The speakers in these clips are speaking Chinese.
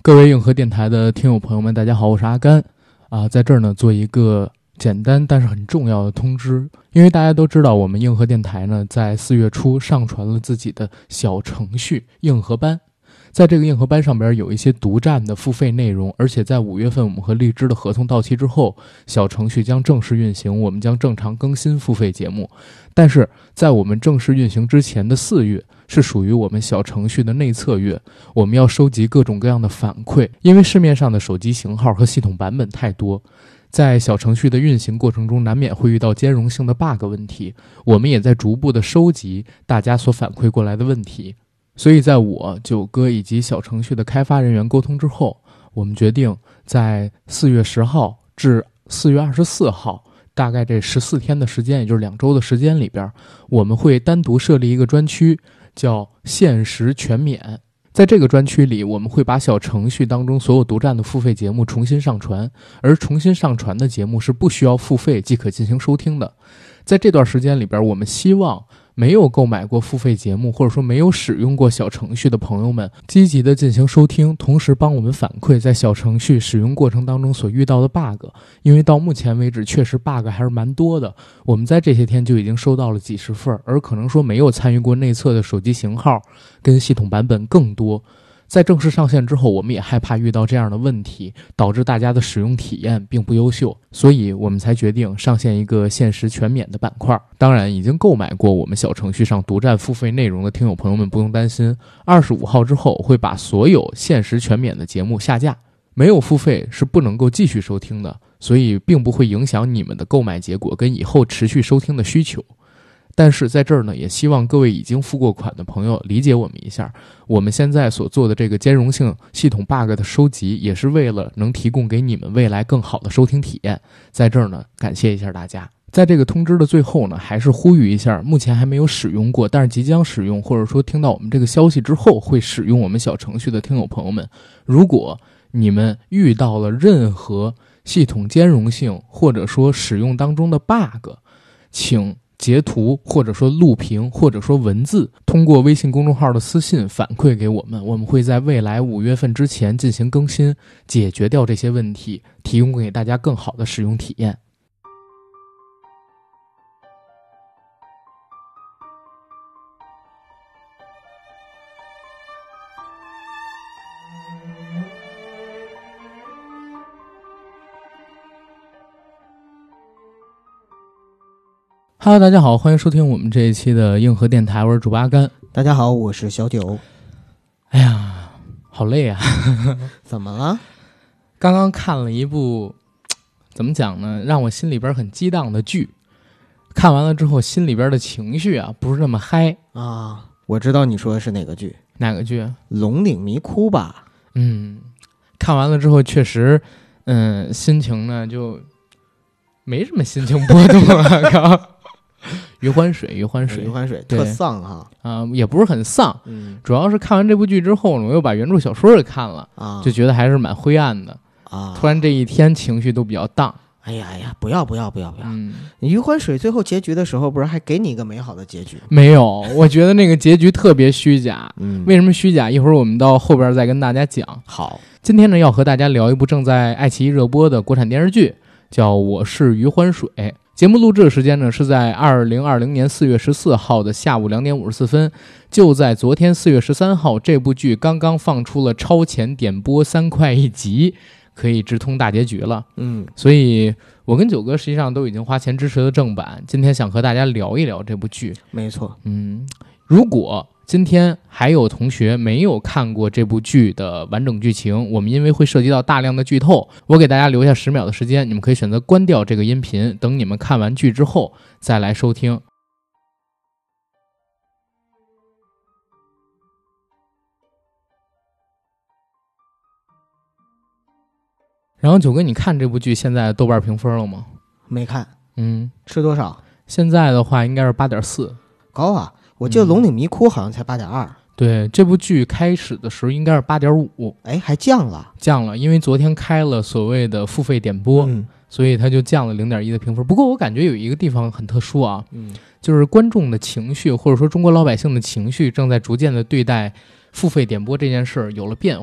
各位硬核电台的听友朋友们，大家好，我是阿甘在这儿呢做一个简单但是很重要的通知，因为大家都知道我们硬核电台呢在4月初上传了自己的小程序硬核班，在这个硬核班上边有一些独占的付费内容，而且在5月份我们和荔枝的合同到期之后，小程序将正式运行，我们将正常更新付费节目。但是在我们正式运行之前的4月是属于我们小程序的内测月，我们要收集各种各样的反馈，因为市面上的手机型号和系统版本太多，在小程序的运行过程中难免会遇到兼容性的 bug 问题，我们也在逐步的收集大家所反馈过来的问题。所以在我九哥以及小程序的开发人员沟通之后，我们决定在4月10号至4月24号大概这14天的时间，也就是2周的时间里边，我们会单独设立一个专区，叫限时全免。在这个专区里，我们会把小程序当中所有独占的付费节目重新上传，而重新上传的节目是不需要付费即可进行收听的。在这段时间里边，我们希望没有购买过付费节目或者说没有使用过小程序的朋友们积极的进行收听，同时帮我们反馈在小程序使用过程当中所遇到的 bug， 因为到目前为止确实 bug 还是蛮多的，我们在这些天就已经收到了几十份，而可能说没有参与过内测的手机型号跟系统版本更多。在正式上线之后，我们也害怕遇到这样的问题，导致大家的使用体验并不优秀，所以我们才决定上线一个限时全免的板块。当然，已经购买过我们小程序上独占付费内容的听友朋友们不用担心，25号之后会把所有限时全免的节目下架，没有付费是不能够继续收听的，所以并不会影响你们的购买结果跟以后持续收听的需求。但是在这儿呢，也希望各位已经付过款的朋友理解我们一下，我们现在所做的这个兼容性系统 bug 的收集，也是为了能提供给你们未来更好的收听体验。在这儿呢，感谢一下大家。在这个通知的最后呢，还是呼吁一下，目前还没有使用过，但是即将使用，或者说听到我们这个消息之后会使用我们小程序的听友朋友们，如果你们遇到了任何系统兼容性或者说使用当中的 bug， 请截图或者说录屏或者说文字，通过微信公众号的私信反馈给我们，我们会在未来5月份之前进行更新，解决掉这些问题，提供给大家更好的使用体验。Hello， 大家好，欢迎收听我们这一期的硬核电台，我是主播阿甘。 大家好，我是小九。 哎呀，好累啊！ 怎么了？ 刚刚看了一部，怎么讲呢？让我心里边很激荡的剧。看完了之后，心里边的情绪啊，不是那么嗨啊。我知道你说的是哪个剧？ 哪个剧？ 龙岭迷窟吧。 看完了之后，确实，心情呢就没什么心情波动了。靠。余欢水特丧哈也不是很丧，主要是看完这部剧之后呢，我又把原著小说给看了啊，就觉得还是蛮灰暗的啊。突然这一天情绪都比较荡。 哎呀，不要！余欢水最后结局的时候，不是还给你一个美好的结局？ 没有，我觉得那个结局特别虚假。为什么虚假？一会儿我们到后边再跟大家讲。 好， 今天呢要和大家聊一部正在爱奇艺热播的国产电视剧，叫《我是余欢水》。节目录制的时间呢是在2020年4月14号的下午2点54分，就在昨天4月13号，这部剧刚刚放出了超前点播3块1集，可以直通大结局了。所以我跟九哥实际上都已经花钱支持了正版，今天想和大家聊一聊这部剧。 没错， 如果今天还有同学没有看过这部剧的完整剧情，我们因为会涉及到大量的剧透，我给大家留下10秒的时间，你们可以选择关掉这个音频，等你们看完剧之后再来收听。然后九哥，你看这部剧现在豆瓣评分了吗？ 没看。是多少？ 现在的话应该是 8.4， 高啊。我记得龙岭迷窟好像才 8.2。 对，这部剧开始的时候应该是 8.5， 还降了， 因为昨天开了所谓的付费点播，所以它就降了 0.1 的评分。不过我感觉有一个地方很特殊啊，就是观众的情绪或者说中国老百姓的情绪正在逐渐的对待付费点播这件事有了变化。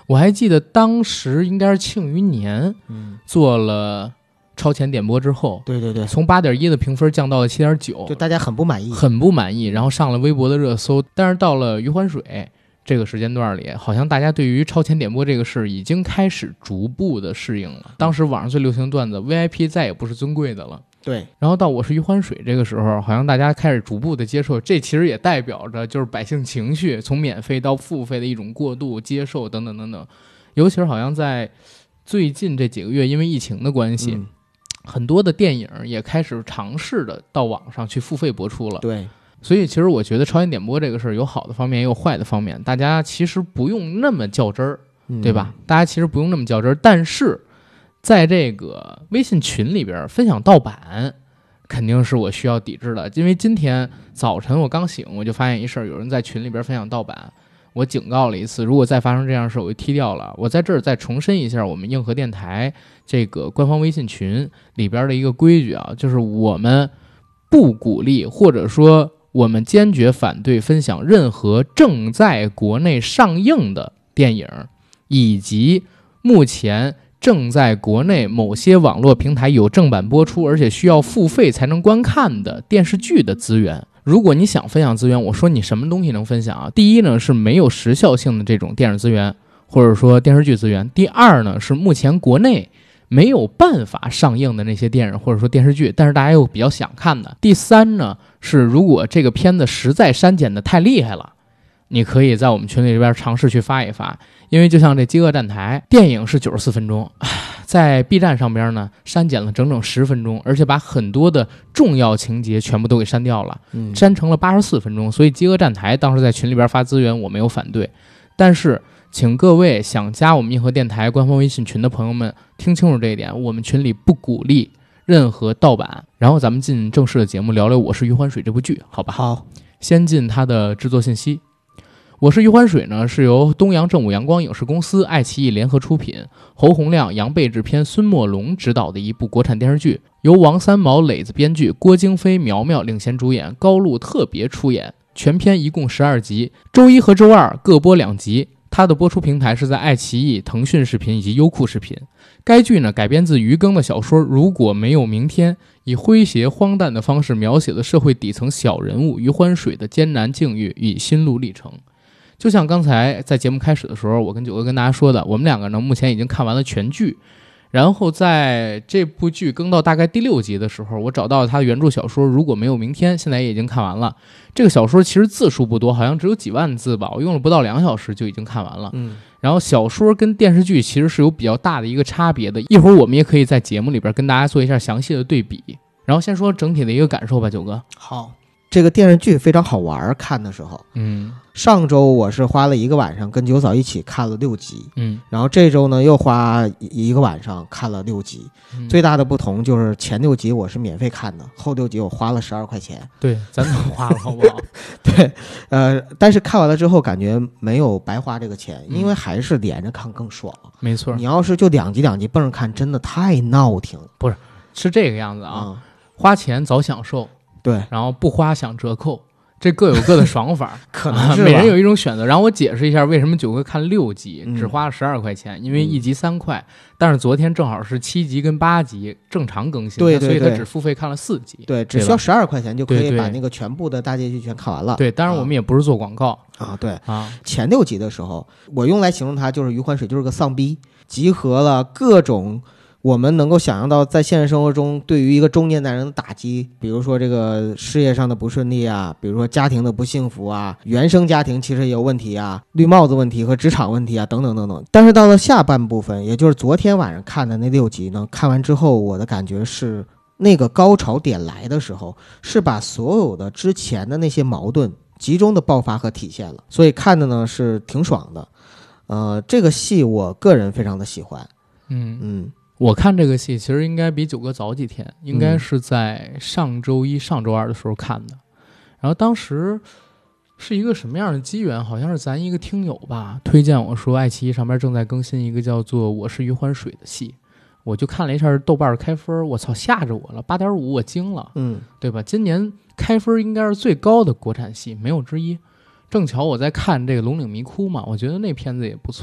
我还记得当时应该是庆余年，做了超前点播之后， 对对对， 从 8.1 的评分降到了 7.9， 就大家很不满意， 很不满意，然后上了微博的热搜。但是到了余欢水这个时间段里，好像大家对于超前点播这个事已经开始逐步的适应了。当时网上最流行段子 VIP 再也不是尊贵的了， 对。 然后到我是余欢水这个时候，好像大家开始逐步的接受，这其实也代表着就是百姓情绪从免费到付费的一种过渡接受等等等等。尤其是好像在最近这几个月，因为疫情的关系，很多的电影也开始尝试的到网上去付费播出了。 对， 所以其实我觉得超前点播这个事儿有好的方面也有坏的方面，大家其实不用那么较真儿，对吧？大家其实不用那么较真儿，但是在这个微信群里边分享盗版肯定是我需要抵制的。因为今天早晨我刚醒，我就发现一事儿，有人在群里边分享盗版，我警告了一次，如果再发生这样的事我就踢掉了。我在这儿再重申一下我们硬核电台这个官方微信群里边的一个规矩啊，就是我们不鼓励或者说我们坚决反对分享任何正在国内上映的电影以及目前正在国内某些网络平台有正版播出而且需要付费才能观看的电视剧的资源。如果你想分享资源，我说你什么东西能分享啊？第一呢是没有时效性的这种电视资源或者说电视剧资源，第二呢是目前国内没有办法上映的那些电影或者说电视剧，但是大家又比较想看的。第三呢是如果这个片子实在删减的太厉害了，你可以在我们群里边尝试去发一发。因为就像这饥饿站台电影是94分钟，在 B 站上边呢删减了整整10分钟，而且把很多的重要情节全部都给删掉了，删成了84分钟。所以饥饿站台当时在群里边发资源我没有反对，但是请各位想加我们硬核电台官方微信群的朋友们听清楚这一点，我们群里不鼓励任何盗版。然后咱们进正式的节目，聊聊我是余欢水这部剧，好吧？ 好， 先进它的制作信息。我是余欢水呢，是由东阳正午阳光影视公司、爱奇艺联合出品，侯洪亮、杨贝制片，孙墨龙执导的一部国产电视剧，由王三毛、磊子编剧，郭京飞、苗苗领衔主演，高露特别出演。全片一共12集，周一和周二各播2集。它的播出平台是在爱奇艺、腾讯视频以及优酷视频。该剧呢改编自余耕的小说《如果没有明天》，以诙谐荒诞的方式描写了社会底层小人物余欢水的艰难境遇与心路历程。就像刚才在节目开始的时候，我跟九哥跟大家说的，我们两个呢目前已经看完了全剧，然后在这部剧更到大概第6集的时候，我找到了他的原著小说《如果没有明天》，现在也已经看完了。这个小说其实字数不多，好像只有几万字吧，我用了不到2小时就已经看完了。然后小说跟电视剧其实是有比较大的一个差别的，一会儿我们也可以在节目里边跟大家做一下详细的对比。然后先说整体的一个感受吧，九哥。 好，这个电视剧非常好玩，看的时候，上周我是花了1个晚上跟九嫂一起看了6集，然后这周呢又花1个晚上看了6集，最大的不同就是前6集我是免费看的，后6集我花了12块钱。 对，咱都花了，好不好？ 对，但是看完了之后感觉没有白花这个钱，因为还是连着看更爽。 没错， 你要是就2集蹦着看，真的太闹挺了。 不是，是这个样子啊，花钱早享受， 对， 然后不花享折扣。这各有各的爽法， 可能是每人有一种选择。然后我解释一下为什么九哥看6集只花了12块钱，因为1集3块，但是昨天正好是7集跟8集正常更新， 对， 所以他只付费看了4集， 对，只需要12块钱就可以把那个全部的大结局全看完了。 对，当然我们也不是做广告对啊。前6集的时候，我用来形容它就是余欢水就是个丧逼，集合了各种我们能够想象到在现实生活中对于一个中年男人的打击，比如说这个事业上的不顺利啊，比如说家庭的不幸福啊，原生家庭其实也有问题啊，绿帽子问题和职场问题啊，等等等等。但是到了下半部分，也就是昨天晚上看的那6集呢，看完之后我的感觉是那个高潮点来的时候，是把所有的之前的那些矛盾集中的爆发和体现了，所以看的呢是挺爽的。这个戏我个人非常的喜欢。 我看这个戏其实应该比九哥早几天，应该是在上周一、上周二的时候看的。然后当时是一个什么样的机缘？好像是咱一个听友吧推荐我说，爱奇艺上面正在更新一个叫做《我是余欢水》的戏，我就看了一下豆瓣开分，我操，吓着我了，8.5，我惊了，对吧？今年开分应该是最高的国产戏，没有之一。正巧我在看这个《龙岭迷窟》嘛，我觉得那片子也不错，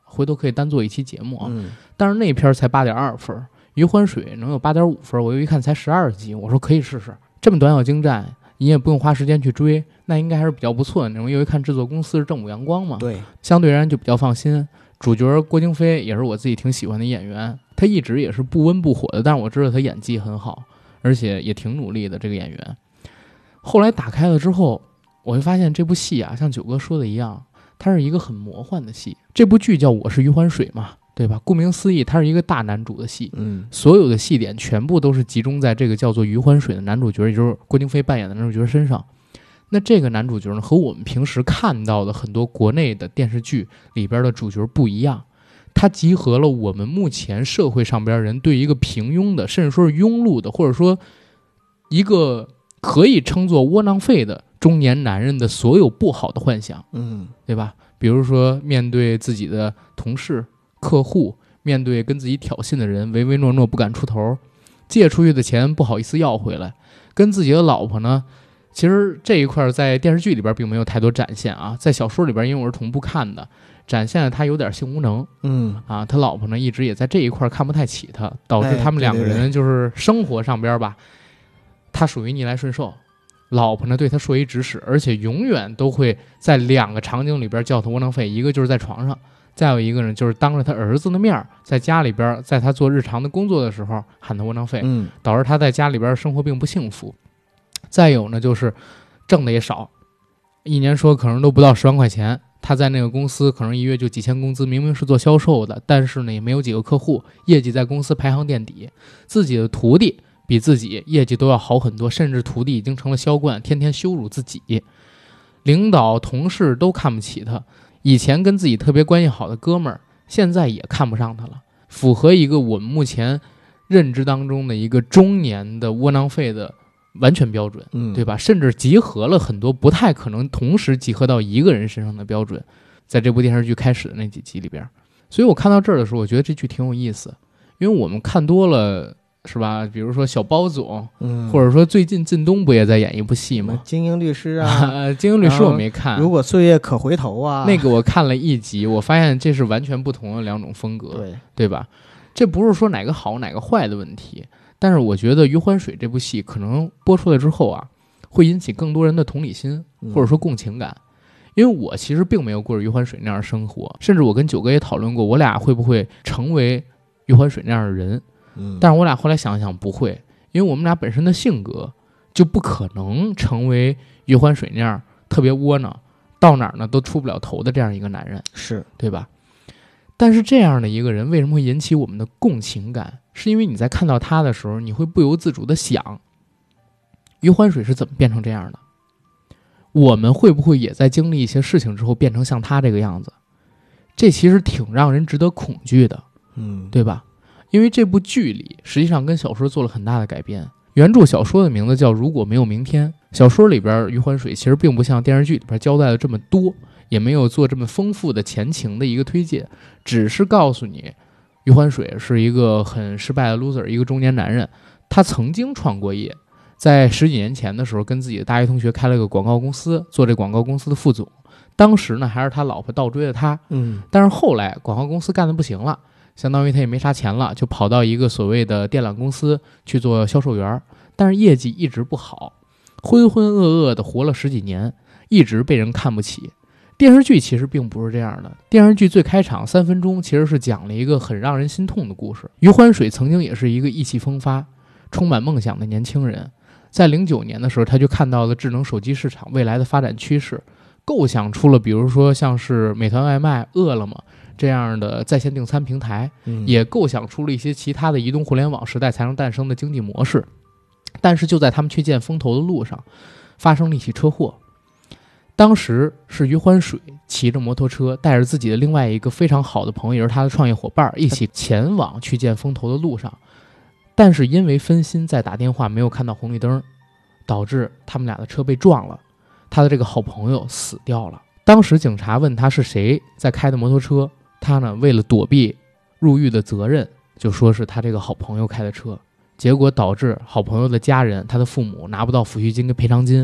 回头可以单做一期节目啊。但是那篇才8.2分，余欢水能有8.5分，我又一看才12集，我说可以试试，这么短小精湛，你也不用花时间去追，那应该还是比较不错的那种。又一看制作公司是正午阳光嘛， 对， 相对而言就比较放心。主角郭京飞也是我自己挺喜欢的演员，他一直也是不温不火的，但是我知道他演技很好，而且也挺努力的这个演员。后来打开了之后，我会发现这部戏啊，像九哥说的一样，它是一个很魔幻的戏。这部剧叫《我是余欢水》嘛，对吧？顾名思义，它是一个大男主的戏，所有的戏点全部都是集中在这个叫做余欢水的男主角，也就是郭京飞扮演的男主角身上。那这个男主角呢，和我们平时看到的很多国内的电视剧里边的主角不一样，他集合了我们目前社会上边人对一个平庸的，甚至说是庸碌的，或者说一个可以称作窝囊废的中年男人的所有不好的幻想，对吧？比如说面对自己的同事、客户，面对跟自己挑衅的人，唯唯诺诺不敢出头，借出去的钱不好意思要回来，跟自己的老婆呢，其实这一块在电视剧里边并没有太多展现啊，在小说里边因为我是同步看的，展现了他有点性无能，他老婆呢一直也在这一块看不太起他，导致他们两个人就是生活上边吧，他属于逆来顺受，老婆呢对他说一指使，而且永远都会在2个场景里边叫他窝囊废，一个就是在床上，再有一个呢就是当着他儿子的面，在家里边，在他做日常的工作的时候喊他窝囊废，导致他在家里边生活并不幸福。再有呢就是挣的也少，一年说可能都不到10万块钱，他在那个公司可能一月就几千工资，明明是做销售的，但是呢也没有几个客户，业绩在公司排行垫底，自己的徒弟比自己业绩都要好很多，甚至徒弟已经成了销冠，天天羞辱自己，领导同事都看不起他，以前跟自己特别关系好的哥们儿现在也看不上他了，符合一个我们目前认知当中的一个中年的窝囊废的完全标准，对吧？甚至集合了很多不太可能同时集合到一个人身上的标准，在这部电视剧开始的那几集里边。所以我看到这儿的时候，我觉得这剧挺有意思，因为我们看多了，是吧？比如说小包总，或者说最近靳东不也在演一部戏吗？ 精英律师啊， 精英律师我没看。 如果岁月可回头啊， 那个我看了1集，我发现这是完全不同的2种风格，对吧？这不是说哪个好哪个坏的问题。但是我觉得《余欢水》这部戏可能播出来之后啊，会引起更多人的同理心或者说共情感，因为我其实并没有过着余欢水那样的生活，甚至我跟九哥也讨论过，我俩会不会成为余欢水那样的人，但是我俩后来想想不会，因为我们俩本身的性格就不可能成为余欢水那样特别窝囊，到哪儿呢都出不了头的这样一个男人， 是对吧？但是这样的一个人为什么会引起我们的共情感，是因为你在看到他的时候，你会不由自主的想，余欢水是怎么变成这样的，我们会不会也在经历一些事情之后变成像他这个样子，这其实挺让人值得恐惧的，对吧？因为这部剧里实际上跟小说做了很大的改编，原著小说的名字叫《如果没有明天》，小说里边余欢水其实并不像电视剧里边交代的这么多，也没有做这么丰富的前情的一个推介，只是告诉你余欢水是一个很失败的 loser， 一个中年男人，他曾经创过业，在10几年前的时候跟自己的大学同学开了个广告公司，做这广告公司的副总，当时呢还是他老婆倒追了他，但是后来广告公司干得不行了，相当于他也没啥钱了，就跑到一个所谓的电缆公司去做销售员，但是业绩一直不好，浑浑噩噩的活了10几年，一直被人看不起。电视剧其实并不是这样的，电视剧最开场3分钟其实是讲了一个很让人心痛的故事。余欢水曾经也是一个意气风发、充满梦想的年轻人，在09年的时候，他就看到了智能手机市场未来的发展趋势，构想出了比如说像是美团外卖、饿了么这样的在线订餐平台，也构想出了一些其他的移动互联网时代才能诞生的经济模式。但是就在他们去见风投的路上，发生了一起车祸。当时是余欢水骑着摩托车，带着自己的另外一个非常好的朋友，也是他的创业伙伴，一起前往去见风投的路上，但是因为分心在打电话，没有看到红绿灯，导致他们俩的车被撞了，他的这个好朋友死掉了。当时警察问他是谁在开的摩托车，他呢为了躲避入狱的责任，就说是他这个好朋友开的车，结果导致好朋友的家人，他的父母拿不到抚恤金跟赔偿金，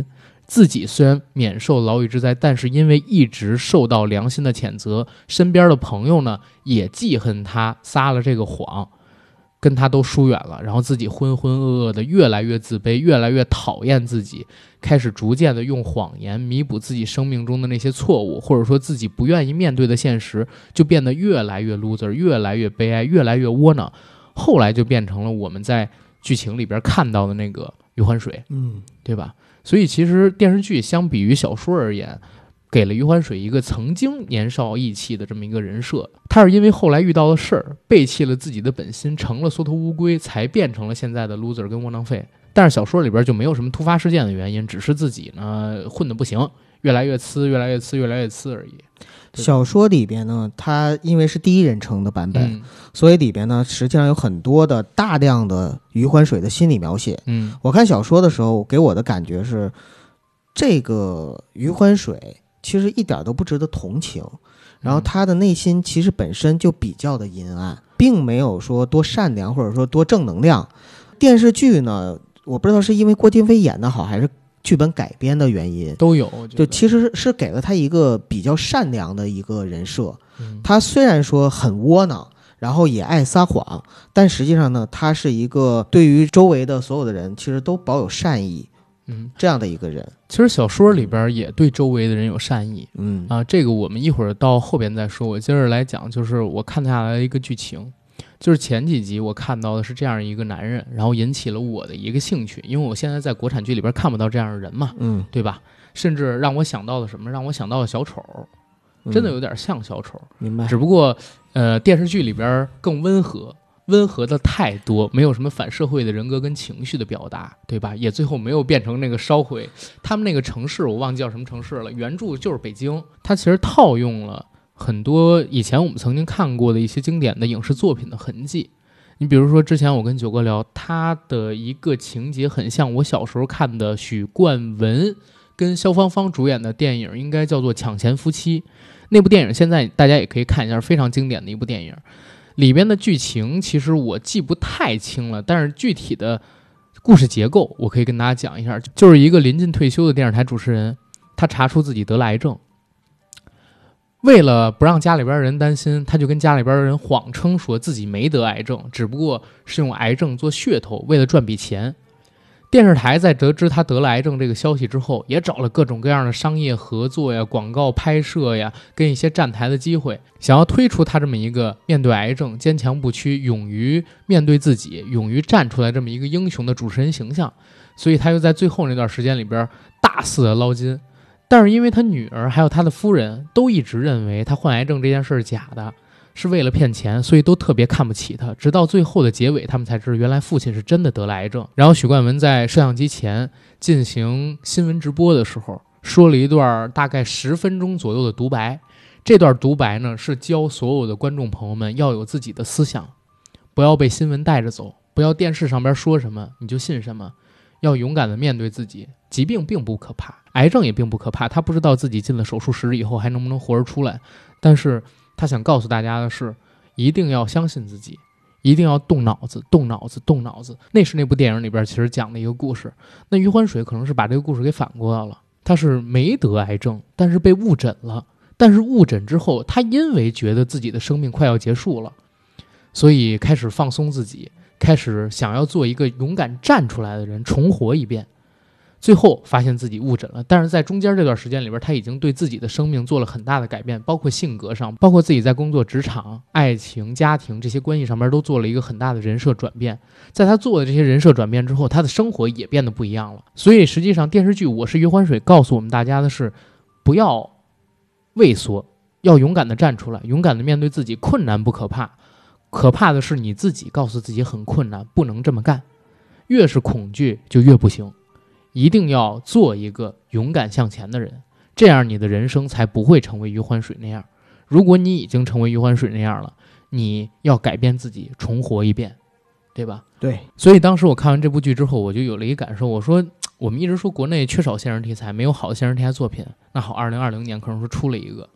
自己虽然免受牢狱之灾，但是因为一直受到良心的谴责，身边的朋友呢也记恨他撒了这个谎，跟他都疏远了，然后自己浑浑噩噩的，越来越自卑，越来越讨厌自己，开始逐渐的用谎言弥补自己生命中的那些错误，或者说自己不愿意面对的现实，就变得越来越 loser， 越来越悲哀，越来越窝囊，后来就变成了我们在剧情里边看到的那个余欢水，对吧？所以其实电视剧相比于小说而言，给了余欢水一个曾经年少意气的这么一个人设。他是因为后来遇到了事儿，背弃了自己的本心，成了缩头乌龟，才变成了现在的 loser 跟窝囊废。但是小说里边就没有什么突发事件的原因，只是自己呢混得不行，越来越呲，越来越呲，越来越呲而已。 小说里边呢，它因为是第一人称的版本，所以里边呢实际上有很多的大量的余欢水的心理描写。我看小说的时候给我的感觉是，这个余欢水其实一点都不值得同情，然后他的内心其实本身就比较的阴暗，并没有说多善良或者说多正能量。电视剧呢，我不知道是因为郭京飞演的好还是剧本改编的原因， 都有， 就其实是给了他一个比较善良的一个人设。他虽然说很窝囊，然后也爱撒谎，但实际上呢，他是一个对于周围的所有的人其实都保有善意，这样的一个人。 其实小说里边也对周围的人有善意，这个我们一会儿到后边再说。我接着来讲，就是我看下来的一个剧情。就是前几集我看到的是这样一个男人，然后引起了我的一个兴趣，因为我现在在国产剧里边看不到这样的人嘛，对吧？甚至让我想到了什么？让我想到了小丑，真的有点像小丑， 明白？ 只不过电视剧里边更温和的太多，没有什么反社会的人格跟情绪的表达，对吧？也最后没有变成那个烧毁他们那个城市，我忘记叫什么城市了，原著就是北京，它其实套用了很多以前我们曾经看过的一些经典的影视作品的痕迹。你比如说之前我跟九哥聊，他的一个情节很像我小时候看的许冠文跟萧芳芳主演的电影，应该叫做《抢钱夫妻》。那部电影现在大家也可以看一下，非常经典的一部电影。里边的剧情其实我记不太清了，但是具体的故事结构我可以跟大家讲一下。就是一个临近退休的电视台主持人，他查出自己得了癌症，为了不让家里边人担心，他就跟家里边人谎称说自己没得癌症，只不过是用癌症做噱头，为了赚笔钱。电视台在得知他得了癌症这个消息之后，也找了各种各样的商业合作呀、广告拍摄呀，跟一些站台的机会，想要推出他这么一个面对癌症坚强不屈、勇于面对自己、勇于站出来这么一个英雄的主持人形象。所以他又在最后那段时间里边大肆的捞金。但是因为他女儿还有他的夫人都一直认为他患癌症这件事是假的，是为了骗钱，所以都特别看不起他。直到最后的结尾，他们才知道原来父亲是真的得了癌症。然后许冠文在摄像机前进行新闻直播的时候，说了一段大概10分钟左右的独白。这段独白呢，是教所有的观众朋友们要有自己的思想，不要被新闻带着走，不要电视上边说什么你就信什么，要勇敢的面对自己。疾病并不可怕，癌症也并不可怕，他不知道自己进了手术室以后还能不能活着出来，但是他想告诉大家的是，一定要相信自己，一定要动脑子。那是那部电影里边其实讲的一个故事。那余欢水可能是把这个故事给反过来了，他是没得癌症，但是被误诊了，但是误诊之后，他因为觉得自己的生命快要结束了，所以开始放松自己，开始想要做一个勇敢站出来的人，重活一遍。最后发现自己误诊了，但是在中间这段时间里边，他已经对自己的生命做了很大的改变，包括性格上，包括自己在工作、职场、爱情、家庭这些关系上面都做了一个很大的人设转变。在他做的这些人设转变之后，他的生活也变得不一样了。所以实际上电视剧《我是余欢水》告诉我们大家的是，不要畏缩，要勇敢的站出来，勇敢的面对自己。困难不可怕，可怕的是你自己告诉自己很困难，不能这么干。越是恐惧就越不行，一定要做一个勇敢向前的人，这样你的人生才不会成为余欢水那样。如果你已经成为余欢水那样了，你要改变自己，重活一遍，对吧？ 对。 所以当时我看完这部剧之后，我就有了一个感受，我说我们一直说国内缺少现实题材，没有好的现实题材作品，那好，2020年可能说出了一个，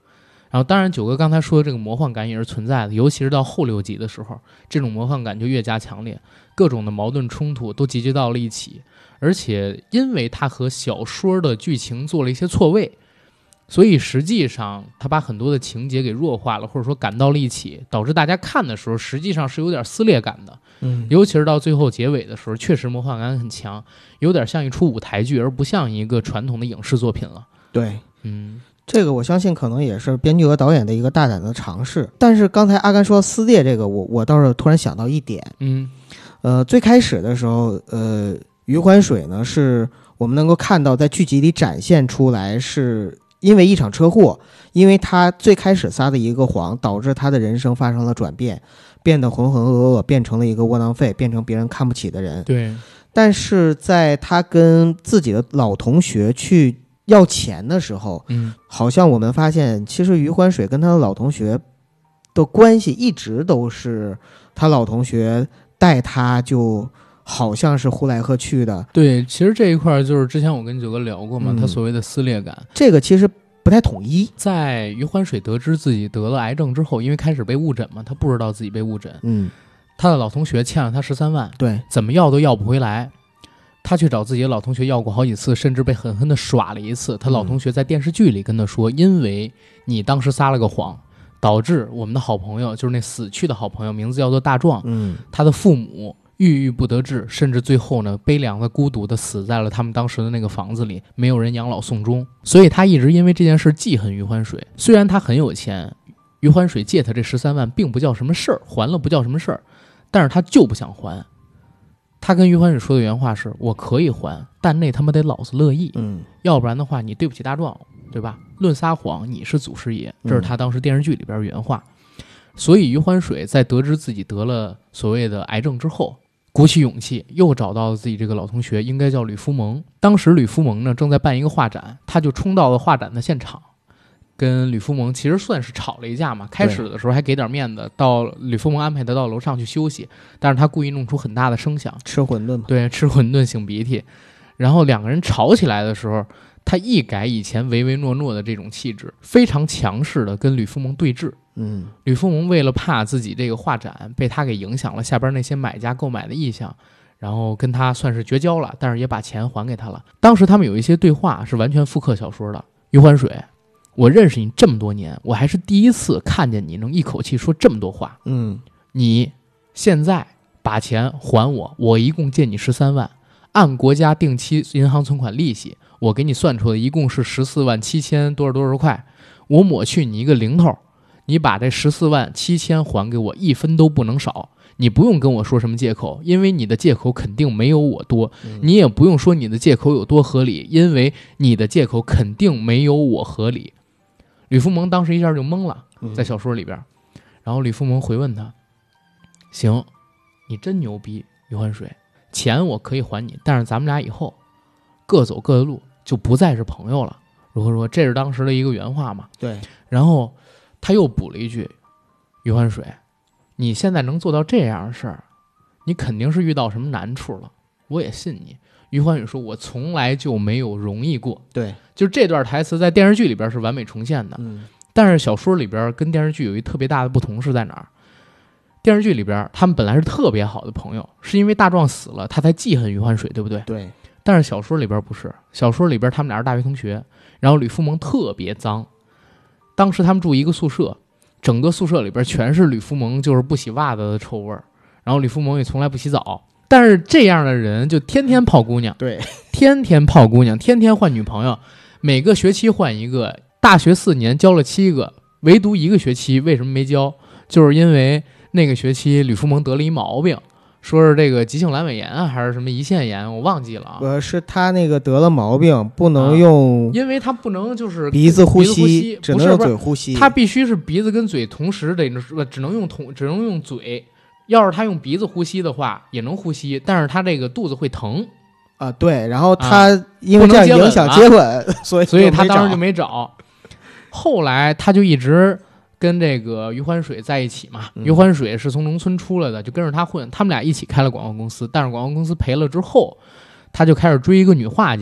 然后当然九哥刚才说的这个魔幻感也是存在的，尤其是到后6集的时候，这种魔幻感就越加强烈，各种的矛盾冲突都集结到了一起，而且因为它和小说的剧情做了一些错位，所以实际上他把很多的情节给弱化了，或者说赶到了一起，导致大家看的时候实际上是有点撕裂感的。尤其是到最后结尾的时候，确实魔幻感很强，有点像一出舞台剧，而不像一个传统的影视作品了。 对，这个我相信可能也是编剧和导演的一个大胆的尝试。但是刚才阿甘说撕裂这个，我倒是突然想到一点，最开始的时候，余欢水呢是我们能够看到在剧集里展现出来是因为一场车祸，因为他最开始撒的一个谎，导致他的人生发生了转变，变得浑浑噩噩，变成了一个窝囊废，变成别人看不起的人。 对。 但是在他跟自己的老同学去要钱的时候，好像我们发现其实余欢水跟他的老同学的关系一直都是他老同学带他就好像是呼来喝去的。 对，其实这一块就是之前我跟九哥聊过嘛，他所谓的撕裂感， 这个其实不太统一。 在余欢水得知自己得了癌症之后，因为开始被误诊嘛，他不知道自己被误诊，他的老同学欠了他13万， 对， 怎么要都要不回来。他去找自己的老同学要过好几次，甚至被狠狠地耍了一次。他老同学在电视剧里跟他说，因为你当时撒了个谎，导致我们的好朋友，就是那死去的好朋友，名字叫做大壮，他的父母郁郁不得志，甚至最后呢悲凉的孤独的死在了他们当时的那个房子里，没有人养老送终。所以他一直因为这件事记恨余欢水。虽然他很有钱，余欢水借他这13万并不叫什么事儿，还了不叫什么事儿，但是他就不想还。他跟余欢水说的原话是，我可以还，但那他妈得老子乐意，要不然的话你对不起大壮，对吧？论撒谎你是祖师爷，这是他当时电视剧里边原话。所以余欢水在得知自己得了所谓的癌症之后，鼓起勇气又找到了自己这个老同学，应该叫吕福蒙。当时吕福蒙呢正在办一个画展，他就冲到了画展的现场，跟吕福蒙其实算是吵了一架嘛。开始的时候还给点面子，到吕福蒙安排他到楼上去休息，但是他故意弄出很大的声响， 吃馄饨嘛。 对，吃馄饨擤鼻涕。然后两个人吵起来的时候，他一改以前唯唯诺诺的这种气质，非常强势的跟吕福蒙对峙。吕福蒙为了怕自己这个画展被他给影响了下边那些买家购买的意向，然后跟他算是绝交了，但是也把钱还给他了。当时他们有一些对话是完全复刻小说的。余欢水，我认识你这么多年，我还是第一次看见你能一口气说这么多话。你现在把钱还我，我一共借你13万，按国家定期银行存款利息，我给你算出来一共是14万7千多少块，我抹去你一个零头，你把这14万7千还给我，一分都不能少。你不用跟我说什么借口，因为你的借口肯定没有我多，你也不用说你的借口有多合理，因为你的借口肯定没有我合理。吕福蒙当时一下就懵了，在小说里边。然后吕福蒙回问他，行，你真牛逼，余欢水，钱我可以还你，但是咱们俩以后各走各的路，就不再是朋友了。如何说？这是当时的一个原话嘛。 对。 然后他又补了一句，余欢水，你现在能做到这样的事儿，你肯定是遇到什么难处了，我也信你。余欢水说，我从来就没有容易过。 对， 就是这段台词在电视剧里边是完美重现的。但是小说里边跟电视剧有一特别大的不同是在哪儿？电视剧里边他们本来是特别好的朋友，是因为大壮死了他才记恨余欢水，对不对？ 对。 但是小说里边不是，小说里边他们俩是大学同学，然后吕福蒙特别脏，当时他们住一个宿舍，整个宿舍里边全是吕福蒙就是不洗袜子的臭味儿，然后吕福蒙也从来不洗澡。但是这样的人就天天泡姑娘， 对， 天天泡姑娘，天天换女朋友，每个学期换一个，大学4年交了7个，唯独一个学期为什么没交？就是因为那个学期吕福蒙得了一毛病，说是这个急性阑尾炎啊，还是什么胰腺炎，我忘记了啊。 是他那个得了毛病，不能用， 因为他不能就是鼻子呼吸，只能用嘴呼吸。 他必须是鼻子跟嘴同时得，只能用嘴。要是他用鼻子呼吸的话，也能呼吸，但是他这个肚子会疼啊。对，然后他因为这样影响接吻，所以他当时就没找。后来他就一直跟这个余欢水在一起嘛。余欢水是从农村出来的，就跟着他混，他们俩一起开了广告公司。但是广告公司赔了之后，他就开始追一个女画家，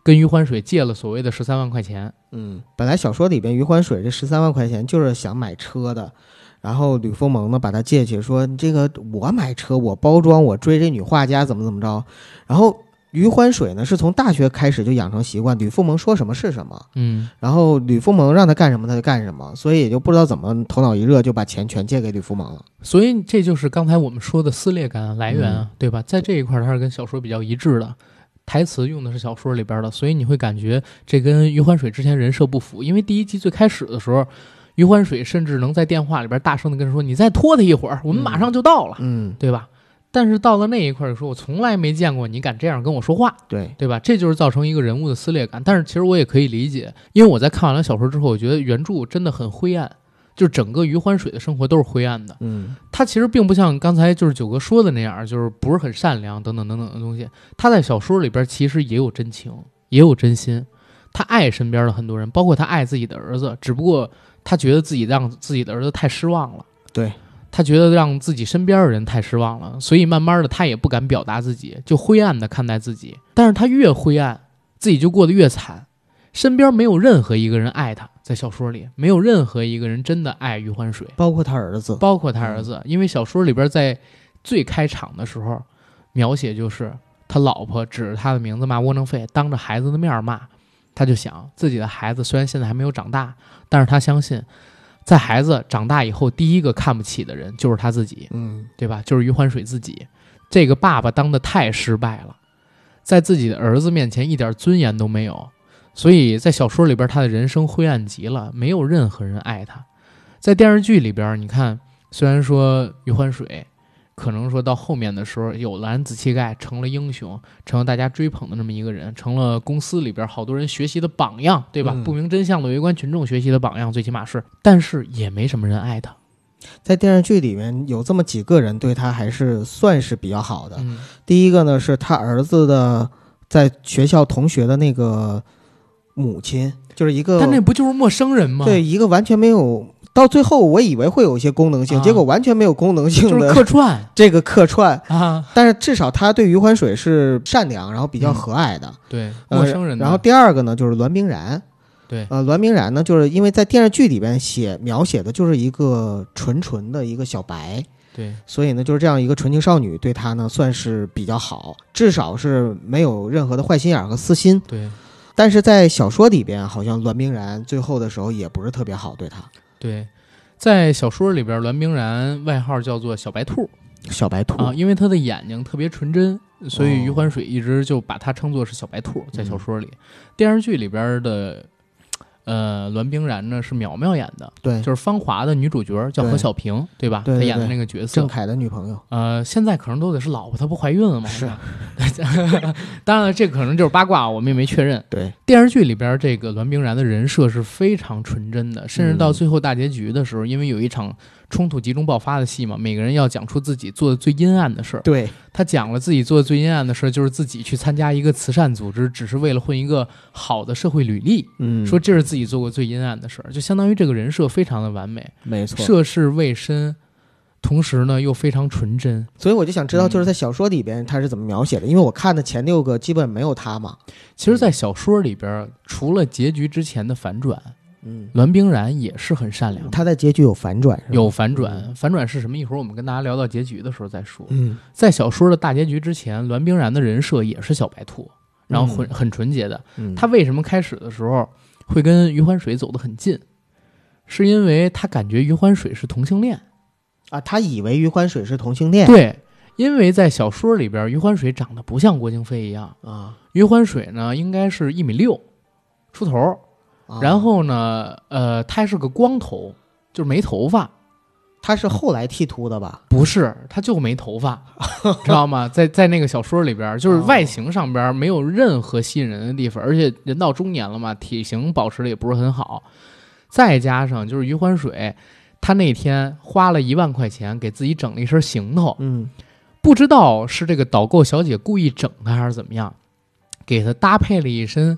跟余欢水借了所谓的13万块钱。 本来小说里边余欢水这13万块钱就是想买车的，然后吕凤萌呢把他借去，说这个我买车，我包装，我追这女画家怎么着。然后余欢水呢是从大学开始就养成习惯，吕凤萌说什么是什么，然后吕凤萌让他干什么他就干什么，所以也就不知道怎么头脑一热就把钱全借给吕凤萌了。 所以这就是刚才我们说的撕裂感来源啊，对吧？在这一块它是跟小说比较一致的，台词用的是小说里边的，所以你会感觉这跟余欢水之前人设不符。因为第一集最开始的时候，余欢水甚至能在电话里边大声的跟人说：“你再拖他一会儿，我们马上就到了。”对吧？但是到了那一块说，我从来没见过你敢这样跟我说话，对吧？这就是造成一个人物的撕裂感。但是其实我也可以理解，因为我在看完了小说之后，我觉得原著真的很灰暗，就是整个余欢水的生活都是灰暗的。他其实并不像刚才就是九哥说的那样，就是不是很善良等等等等的东西。他在小说里边其实也有真情，也有真心，他爱身边的很多人，包括他爱自己的儿子，只不过他觉得自己让自己的儿子太失望了。 对。 他觉得让自己身边的人太失望了，所以慢慢的他也不敢表达自己，就灰暗的看待自己。但是他越灰暗，自己就过得越惨，身边没有任何一个人爱他，在小说里没有任何一个人真的爱余欢水， 包括他儿子。 因为小说里边在最开场的时候描写就是他老婆指着他的名字骂窝囊废，当着孩子的面骂，他就想自己的孩子虽然现在还没有长大，但是他相信在孩子长大以后，第一个看不起的人就是他自己，对吧？就是余欢水自己。这个爸爸当得太失败了，在自己的儿子面前一点尊严都没有，所以在小说里边他的人生灰暗极了，没有任何人爱他。在电视剧里边，你看，虽然说余欢水可能说到后面的时候有了安子气概，成了英雄，成了大家追捧的那么一个人，成了公司里边好多人学习的榜样，对吧？不明真相的围观群众学习的榜样，最起码是，但是也没什么人爱他。 在电视剧里面有这么几个人对他还是算是比较好的。第一个呢是他儿子的在学校同学的那个母亲，就是一个， 但那不就是陌生人吗？ 对，一个完全没有，到最后我以为会有一些功能性，结果完全没有功能性的， 就是客串， 这个客串啊。但是至少他对余欢水是善良，然后比较和蔼的。 对，陌生人。 然后第二个呢就是栾冰然。 对， 栾冰然呢，就是因为在电视剧里边描写的就是一个纯的一个小白， 对， 所以呢，就是这样一个纯情少女对他呢算是比较好，至少是没有任何的坏心眼和私心。 对， 但是在小说里边，好像栾冰然最后的时候也不是特别好对他。 对，在小说里边，栾冰然外号叫做小白兔。 小白兔啊，因为他的眼睛特别纯真，所以余欢水一直就把他称作是小白兔。在小说里，电视剧里边的。栾冰然呢是淼淼演的， 对， 就是《芳华》的女主角叫何小萍，对吧？ 对， 她演的那个角色， 郑恺的女朋友。 现在可能都得是老婆，她不怀孕了吗？ 是。 当然了，这可能就是八卦，我们也没确认。 对， 电视剧里边这个栾冰然的人设是非常纯真的，甚至到最后大结局的时候，因为有一场冲突集中爆发的戏嘛，每个人要讲出自己做的最阴暗的事儿。 对， 他讲了自己做的最阴暗的事儿，就是自己去参加一个慈善组织，只是为了混一个好的社会履历。说这是自己做过最阴暗的事儿，就相当于这个人设非常的完美， 没错， 涉世未深，同时呢又非常纯真。 所以我就想知道，就是在小说里边他是怎么描写的，因为我看的前6个基本没有他嘛。 其实，在小说里边，除了结局之前的反转。栾冰然也是很善良的， 他在结局有反转， 有反转。反转是什么？一会儿我们跟大家聊到结局的时候再说。在小说的大结局之前，栾冰然的人设也是小白兔，然后很纯洁的。他为什么开始的时候会跟余欢水走得很近？是因为他感觉余欢水是同性恋啊，他以为余欢水是同性恋。 对，因为在小说里边，余欢水长得不像郭京飞一样啊，余欢水呢应该是1.6米出头。然后呢，他还是个光头，就是没头发。 他是后来剃秃的吧？ 不是，他就没头发，知道吗？在那个小说里边，就是外形上边没有任何吸引人的地方，而且人到中年了嘛，体型保持的也不是很好。再加上就是余欢水，他那天花了1万块钱给自己整了一身行头，不知道是这个导购小姐故意整他还是怎么样，给他搭配了一身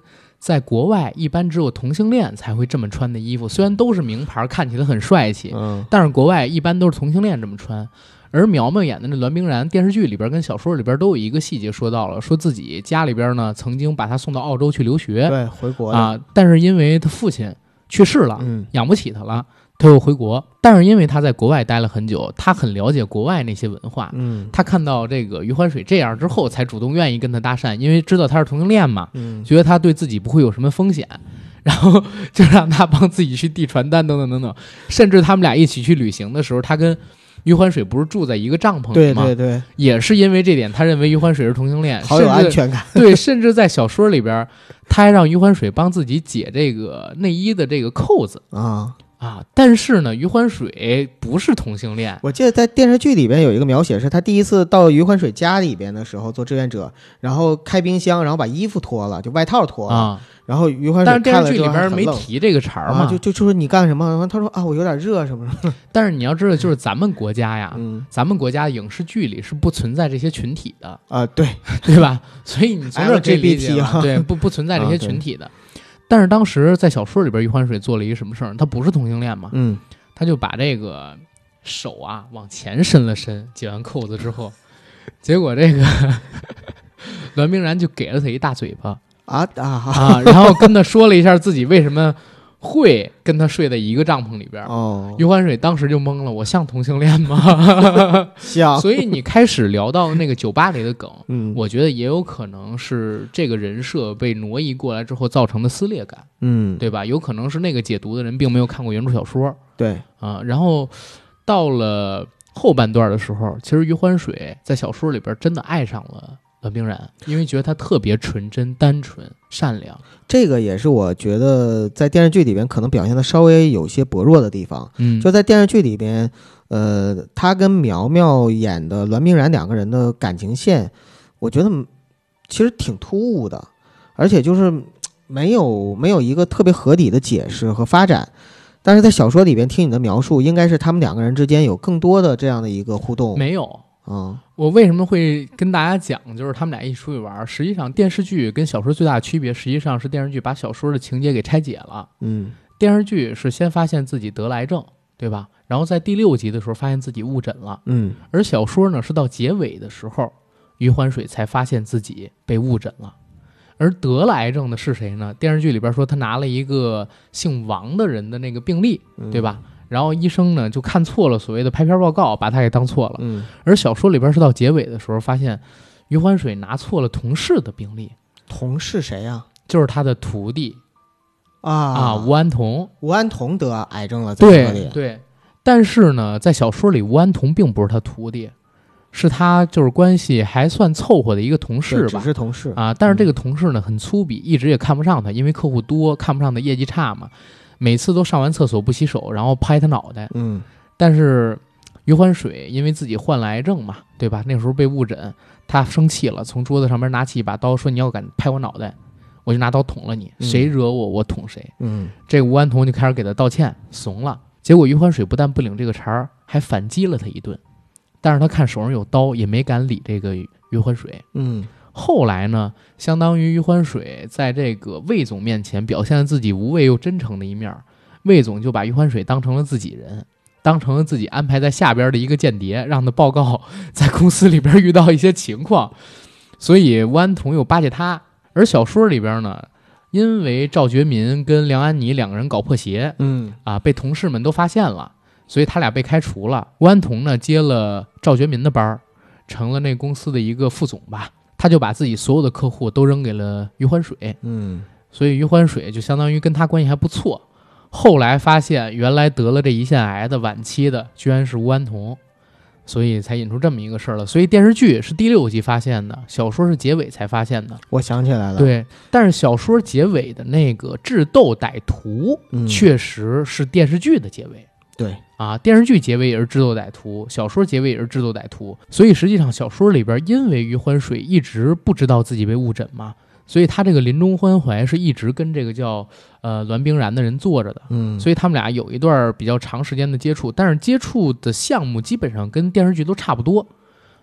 在国外一般只有同性恋才会这么穿的衣服，虽然都是名牌，看起来很帅气，但是国外一般都是同性恋这么穿。而苗苗演的那栾冰然电视剧里边跟小说里边都有一个细节说到了，说自己家里边呢曾经把他送到澳洲去留学， 对，回国啊，但是因为他父亲去世了，养不起他了，他又回国。但是因为他在国外待了很久，他很了解国外那些文化，他看到这个余欢水这样之后，才主动愿意跟他搭讪，因为知道他是同性恋嘛，觉得他对自己不会有什么风险，然后就让他帮自己去递传单等等等等，甚至他们俩一起去旅行的时候，他跟余欢水不是住在一个帐篷里吗？ 对对对， 也是因为这点，他认为余欢水是同性恋， 好有安全感。 对，甚至在小说里边，他还让余欢水帮自己解这个内衣的这个扣子啊。但是呢，余欢水不是同性恋。 我记得在电视剧里边有一个描写，是他第一次到余欢水家里边的时候做志愿者，然后开冰箱，然后把衣服脱了，就外套脱了。然后余欢水看了之后， 但是电视剧里边没提这个茬嘛， 就说你干什么？他说啊，我有点热什么什么。 但是你要知道，就是咱们国家呀，咱们国家影视剧里是不存在这些群体的啊，对吧？所以你从这可以理解了，对，不存在这些群体的。但是当时在小说里边，余欢水做了一个什么事儿？他不是同性恋嘛，他就把这个手啊往前伸了伸，解完扣子之后，结果这个栾冰然就给了他一大嘴巴。然后跟他说了一下自己为什么会跟他睡在一个帐篷里边。余欢水当时就懵了，我像同性恋吗？ 像。 所以你开始聊到那个酒吧里的梗，我觉得也有可能是这个人设被挪移过来之后造成的撕裂感，对吧？有可能是那个解读的人并没有看过原著小说， 对然后到了后半段的时候，其实余欢水在小说里边真的爱上了栾冰然，因为觉得他特别纯真、单纯、善良。 这个也是我觉得在电视剧里边可能表现的稍微有些薄弱的地方。就在电视剧里边，他跟苗苗演的栾冰然两个人的感情线，我觉得其实挺突兀的，而且就是没有一个特别合理的解释和发展。但是在小说里边听你的描述，应该是他们两个人之间有更多的这样的一个互动。 没有。我为什么会跟大家讲，就是他们俩一起出去玩，实际上电视剧跟小说最大的区别，实际上是电视剧把小说的情节给拆解了。电视剧是先发现自己得了癌症，对吧？然后在第6集的时候发现自己误诊了。而小说呢是到结尾的时候，余欢水才发现自己被误诊了。而得了癌症的是谁呢？电视剧里边说他拿了一个姓王的人的那个病历，对吧？然后医生呢就看错了所谓的拍片报告，把他给当错了。而小说里边是到结尾的时候发现余欢水拿错了同事的病历。 同事谁呀？ 就是他的徒弟吴安童。 吴安童得癌症了，在对。但是呢，在小说里吴安童并不是他徒弟，是他就是关系还算凑合的一个同事吧， 只是同事但是这个同事呢很粗鄙，一直也看不上他，因为客户多，看不上他业绩差嘛。每次都上完厕所不洗手，然后拍他脑袋。但是余欢水因为自己患了癌症嘛，对吧？那时候被误诊，他生气了，从桌子上面拿起一把刀，说你要敢拍我脑袋，我就拿刀捅了你，谁惹我，我捅谁。这个吴安童就开始给他道歉，怂了。结果余欢水不但不领这个茬，还反击了他一顿。但是他看手上有刀，也没敢理这个余欢水。后来呢，相当于余欢水在这个魏总面前表现了自己无畏又真诚的一面，魏总就把余欢水当成了自己人，当成了自己安排在下边的一个间谍，让他报告在公司里边遇到一些情况。所以吴安童又巴结他。而小说里边呢，因为赵觉民跟梁安妮两个人搞破鞋，被同事们都发现了，所以他俩被开除了。吴安童呢接了赵觉民的班，成了那公司的一个副总吧。他就把自己所有的客户都扔给了余欢水，所以余欢水就相当于跟他关系还不错。后来发现原来得了这胰腺癌的晚期的居然是吴安童，所以才引出这么一个事儿了。所以电视剧是第6集发现的，小说是结尾才发现的。 我想起来了， 对，但是小说结尾的那个智斗歹徒，确实是电视剧的结尾。 对电视剧结尾也是智斗歹徒，小说结尾也是智斗歹徒。所以实际上小说里边，因为余欢水一直不知道自己被误诊嘛，所以他这个临终关怀是一直跟这个叫栾冰然的人坐着的。所以他们俩有一段比较长时间的接触，但是接触的项目基本上跟电视剧都差不多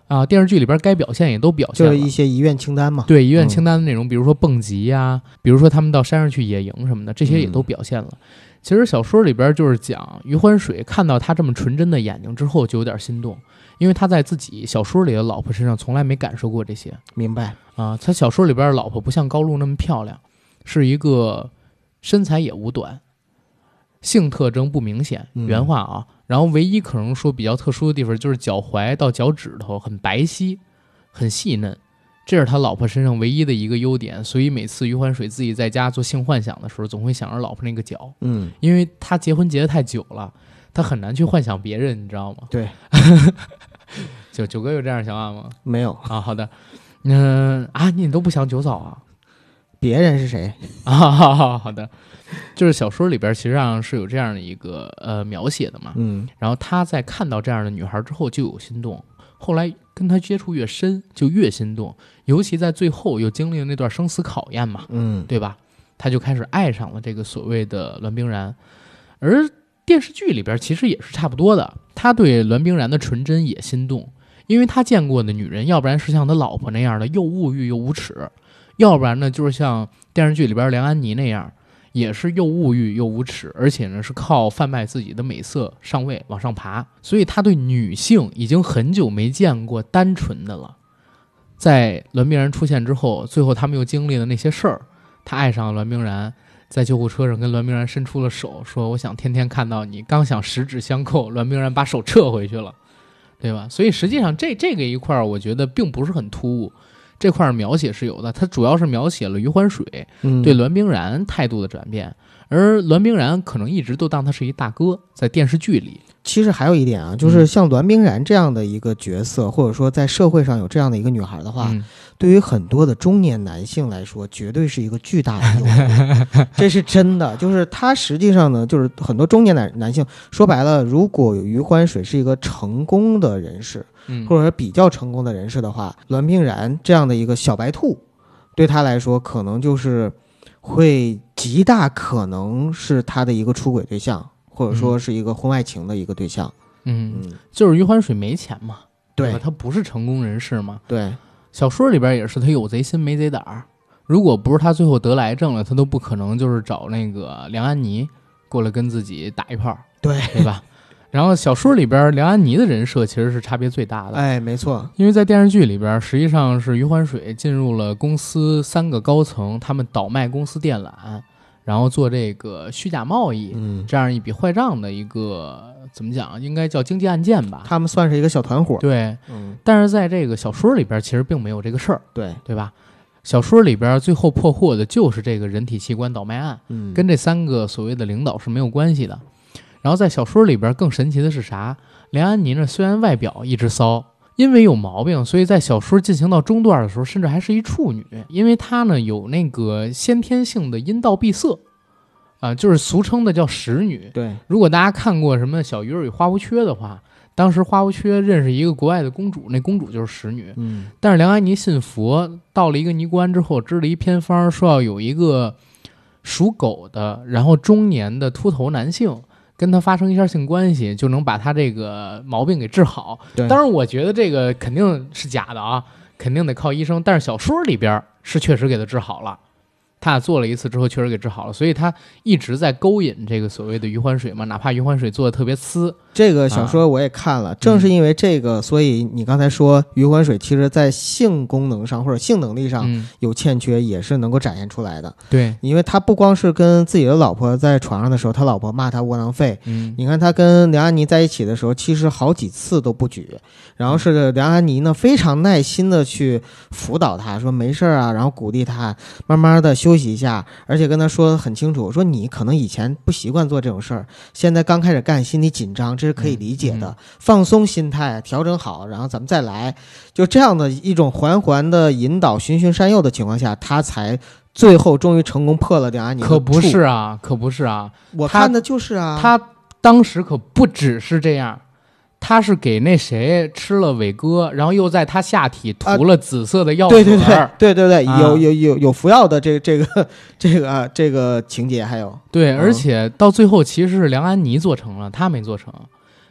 啊，电视剧里边该表现也都表现了， 就是一些遗愿清单嘛。 对遗愿清单的内容，比如说蹦极呀，比如说他们到山上去野营什么的，这些也都表现了。其实小说里边就是讲余欢水看到他这么纯真的眼睛之后就有点心动，因为他在自己小说里的老婆身上从来没感受过这些。 明白啊，他小说里边的老婆不像高露那么漂亮，是一个身材也无短，性特征不明显，原话啊。然后唯一可能说比较特殊的地方就是脚踝到脚趾头很白皙，很细嫩，这是他老婆身上唯一的一个优点。所以每次余欢水自己在家做性幻想的时候，总会想着老婆那个脚，因为他结婚结得太久了，他很难去幻想别人，你知道吗？ 对。 九哥有这样的想法吗？ 没有啊。好的，你都不想九嫂啊？ 别人是谁啊？好的，就是小说里边其实上是有这样的一个描写的嘛。然后他在看到这样的女孩之后就有心动，后来跟他接触越深就越心动，尤其在最后又经历了那段生死考验嘛，对吧？他就开始爱上了这个所谓的栾冰然。而电视剧里边其实也是差不多的，他对栾冰然的纯真也心动，因为他见过的女人要不然是像他老婆那样的又物欲又无耻，要不然呢就是像电视剧里边梁安妮那样也是又物欲又无耻，而且呢是靠贩卖自己的美色上位往上爬。所以他对女性已经很久没见过单纯的了。在栾冰然出现之后，最后他们又经历了那些事儿，他爱上了栾冰然，在救护车上跟栾冰然伸出了手，说我想天天看到你，刚想十指相扣，栾冰然把手撤回去了，对吧？所以实际上这个一块我觉得并不是很突兀，这块描写是有的，它主要是描写了余欢水对栾冰然态度的转变，而栾冰然可能一直都当他是一大哥，在电视剧里。 其实还有一点啊，就是像栾冰然这样的一个角色，或者说在社会上有这样的一个女孩的话，对于很多的中年男性来说，绝对是一个巨大的诱惑，这是真的。就是他实际上呢，就是很多中年男性说白了，如果有余欢水是一个成功的人士，或者说比较成功的人士的话，栾冰然这样的一个小白兔，对他来说可能就是会极大可能是他的一个出轨对象，或者说是一个婚外情的一个对象。 就是余欢水没钱嘛， 对吧？他不是成功人士嘛。 对， 小说里边也是他有贼心没贼胆儿。如果不是他最后得了癌症了，他都不可能就是找那个梁安妮过来跟自己打一炮，对吧？然后小说里边梁安妮的人设其实是差别最大的。 哎，没错， 因为在电视剧里边实际上是余欢水进入了公司3个高层，他们倒卖公司电缆，然后做这个虚假贸易，这样一笔坏账的一个怎么讲，应该叫经济案件吧。 他们算是一个小团伙。 对，但是在这个小说里边其实并没有这个事儿，对吧？小说里边最后破获的就是这个人体器官倒卖案，跟这3个所谓的领导是没有关系的。然后在小说里边更神奇的是啥？梁安妮呢，虽然外表一直骚，因为有毛病，所以在小说进行到中段的时候，甚至还是一处女，因为她呢有那个先天性的阴道闭塞，就是俗称的叫使女。 对， 如果大家看过什么《小鱼儿与花无缺》的话，当时花无缺认识一个国外的公主，那公主就是使女。但是梁安妮信佛，到了一个尼姑庵之后，支了一偏方，说要有一个属狗的，然后中年的秃头男性跟他发生一下性关系，就能把他这个毛病给治好。当然我觉得这个肯定是假的啊，肯定得靠医生，但是小说里边是确实给他治好了，他俩做了一次之后确实给治好了，所以他一直在勾引这个所谓的余欢水嘛，哪怕余欢水做的特别呲。 这个小说我也看了，正是因为这个，所以你刚才说余欢水其实在性功能上或者性能力上有欠缺，也是能够展现出来的。 对， 因为他不光是跟自己的老婆在床上的时候，他老婆骂他窝囊废，你看他跟梁安妮在一起的时候，其实好几次都不举，然后是梁安妮呢非常耐心的去辅导他，说没事啊，然后鼓励他慢慢的休息一下，而且跟他说很清楚，说你可能以前不习惯做这种事儿，现在刚开始干，心里紧张，这是可以理解的，放松心态，调整好，然后咱们再来，就这样的一种环环的引导，循循善诱的情况下，他才最后终于成功破了梁安妮的处。 可不是啊，可不是啊， 我看的就是啊， 他当时可不只是这样，他是给那谁吃了伟哥，然后又在他下体涂了紫色的药水。 对，有服药的这个情节还有。 对，而且到最后其实是梁安妮做成了，他没做成。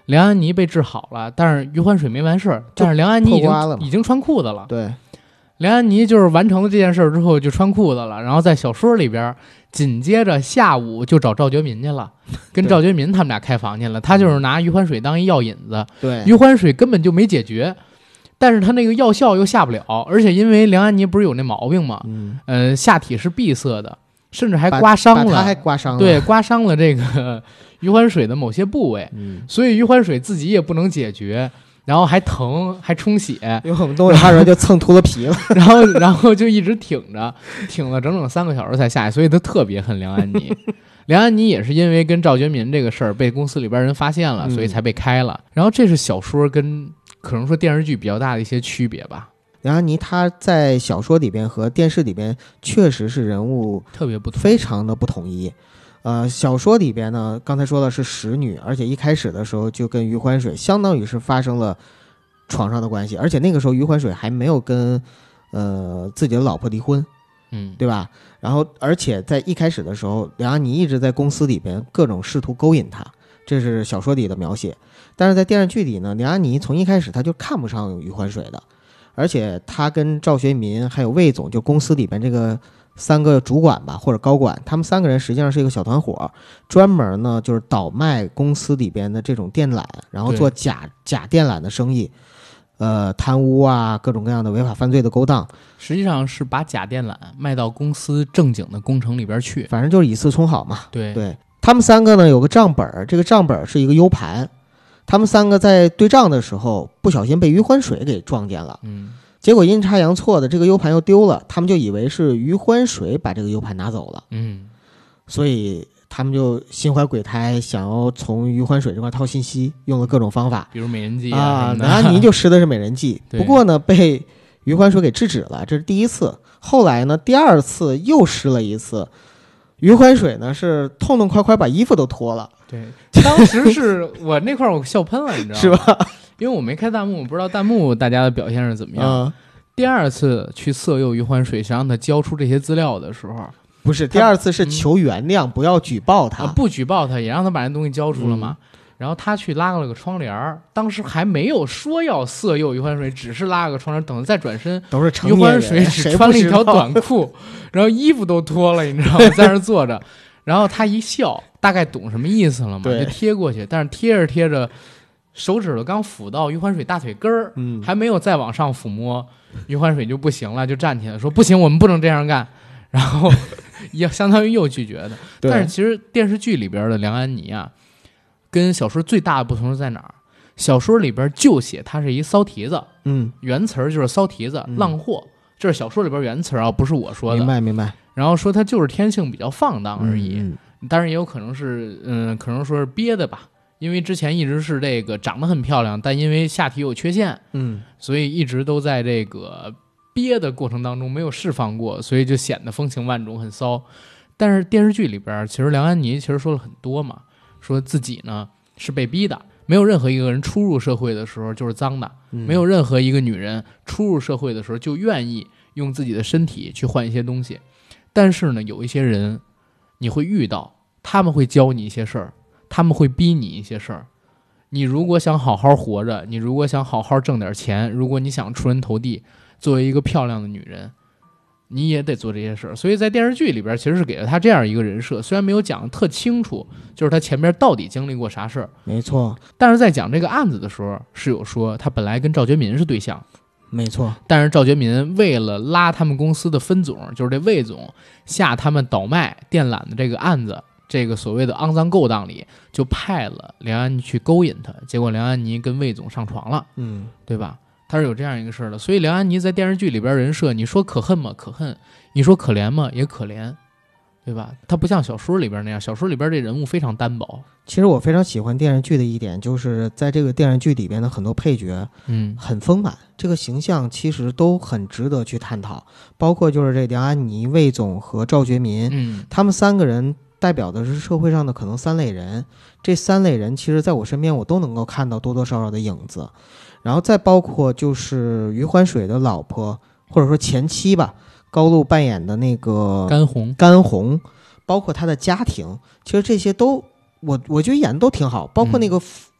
梁安妮被治好了，但是余欢水没完事儿，但是梁安妮已经穿裤子了。 对， 梁安妮就是完成了这件事之后就穿裤子了，然后在小说里边紧接着下午就找赵觉民去了，跟赵觉民他们俩开房去了。他就是拿余欢水当一药引子， 对， 余欢水根本就没解决，但是他那个药效又下不了，而且因为梁安妮不是有那毛病嘛，下体是闭塞的，甚至还刮伤了， 他还刮伤了， 对，刮伤了这个余欢水的某些部位，所以余欢水自己也不能解决。然后还疼，还充血， 因为我们东北话说就蹭秃了皮了。 然后就一直挺了整整3个小时才下来，所以他特别恨梁安妮。梁安妮也是因为跟赵觉民这个事儿被公司里边人发现了，所以才被开了。然后这是小说跟可能说电视剧比较大的一些区别吧。 梁安妮她在小说里边和电视里边确实是人物特别不同， 非常的不统一。小说里边呢，刚才说的是使女，而且一开始的时候就跟余欢水相当于是发生了床上的关系，而且那个时候余欢水还没有跟自己的老婆离婚，对吧？然后而且在一开始的时候，梁安妮一直在公司里边各种试图勾引他，这是小说里的描写。但是在电视剧里呢，梁安妮从一开始他就看不上余欢水的，而且他跟赵学民还有魏总，就公司里边这个3个主管吧或者高管，他们3个人实际上是一个小团伙，专门呢就是倒卖公司里边的这种电缆，然后做假电缆的生意，贪污啊，各种各样的违法犯罪的勾当， 实际上是把假电缆卖到公司正经的工程里边去， 反正就是以次充好嘛。 对， 他们3个呢有个账本，这个账本是一个 U 盘，他们3个在对账的时候不小心被余欢水给撞见了，结果阴差阳错的这个 U 盘又丢了，他们就以为是余欢水把这个 U 盘拿走了，所以他们就心怀鬼胎，想要从余欢水这块套信息，用了各种方法， 比如美人计啊，梁安妮就施的是美人计，不过呢被余欢水给制止了，这是第一次。后来呢第2次又施了一次，余欢水呢是痛痛快快把衣服都脱了。 对，当时是我那块我笑喷了，你知道吗？ 是吧？ 因为我没开弹幕，我不知道弹幕大家的表现是怎么样。第2次去色诱余欢水，想让他交出这些资料的时候， 不是第2次是求原谅，不要举报他， 不举报他，也让他把这东西交出了嘛。然后他去拉了个窗帘，当时还没有说要色诱余欢水，只是拉了个窗帘，等他再转身， 都是成余欢水只穿了一条短裤，然后衣服都脱了，你知道吗？在那坐着，然后他一笑，大概懂什么意思了嘛，就贴过去，但是贴着贴着，手指头刚抚到余欢水大腿根儿，还没有再往上抚摸，余欢水就不行了，就站起来说不行，我们不能这样干，然后也相当于又拒绝的。但是其实电视剧里边的梁安妮啊，跟小说最大的不同是在哪儿？小说里边就写他是一骚蹄子，原词就是骚蹄子、浪货，这是小说里边原词啊，不是我说的。 明白。 然后说他就是天性比较放荡而已，当然也有可能是，可能说是憋的吧。因为之前一直是这个长得很漂亮，但因为下体有缺陷，所以一直都在这个憋的过程当中没有释放过，所以就显得风情万种，很骚。但是电视剧里边，其实梁安妮其实说了很多嘛，说自己呢是被逼的，没有任何一个人初入社会的时候就是脏的，没有任何一个女人初入社会的时候就愿意用自己的身体去换一些东西。但是呢，有一些人你会遇到，他们会教你一些事儿。他们会逼你一些事儿，你如果想好好活着，你如果想好好挣点钱，如果你想出人头地，作为一个漂亮的女人，你也得做这些事儿。所以在电视剧里边其实是给了他这样一个人设，虽然没有讲得特清楚，就是他前面到底经历过啥事儿。 没错， 但是在讲这个案子的时候是有说他本来跟赵觉民是对象， 没错， 但是赵觉民为了拉他们公司的分总，就是这魏总下他们倒卖电缆的这个案子，这个所谓的肮脏勾当里，就派了梁安妮去勾引他，结果梁安妮跟魏总上床了，对吧？他是有这样一个事儿的。所以梁安妮在电视剧里边人设，你说可恨吗？可恨；你说可怜吗？也可怜，对吧？他不像小说里边那样，小说里边这人物非常单薄。 其实我非常喜欢电视剧的一点，就是在这个电视剧里边的很多配角，很丰满，这个形象其实都很值得去探讨。包括就是这梁安妮、魏总和赵觉民，他们3个人代表的是社会上的可能3类人，这3类人其实在我身边我都能够看到多多少少的影子。然后再包括就是余欢水的老婆或者说前妻吧，高露扮演的那个甘红，包括他的家庭，其实这些都我觉得演的都挺好，包括那个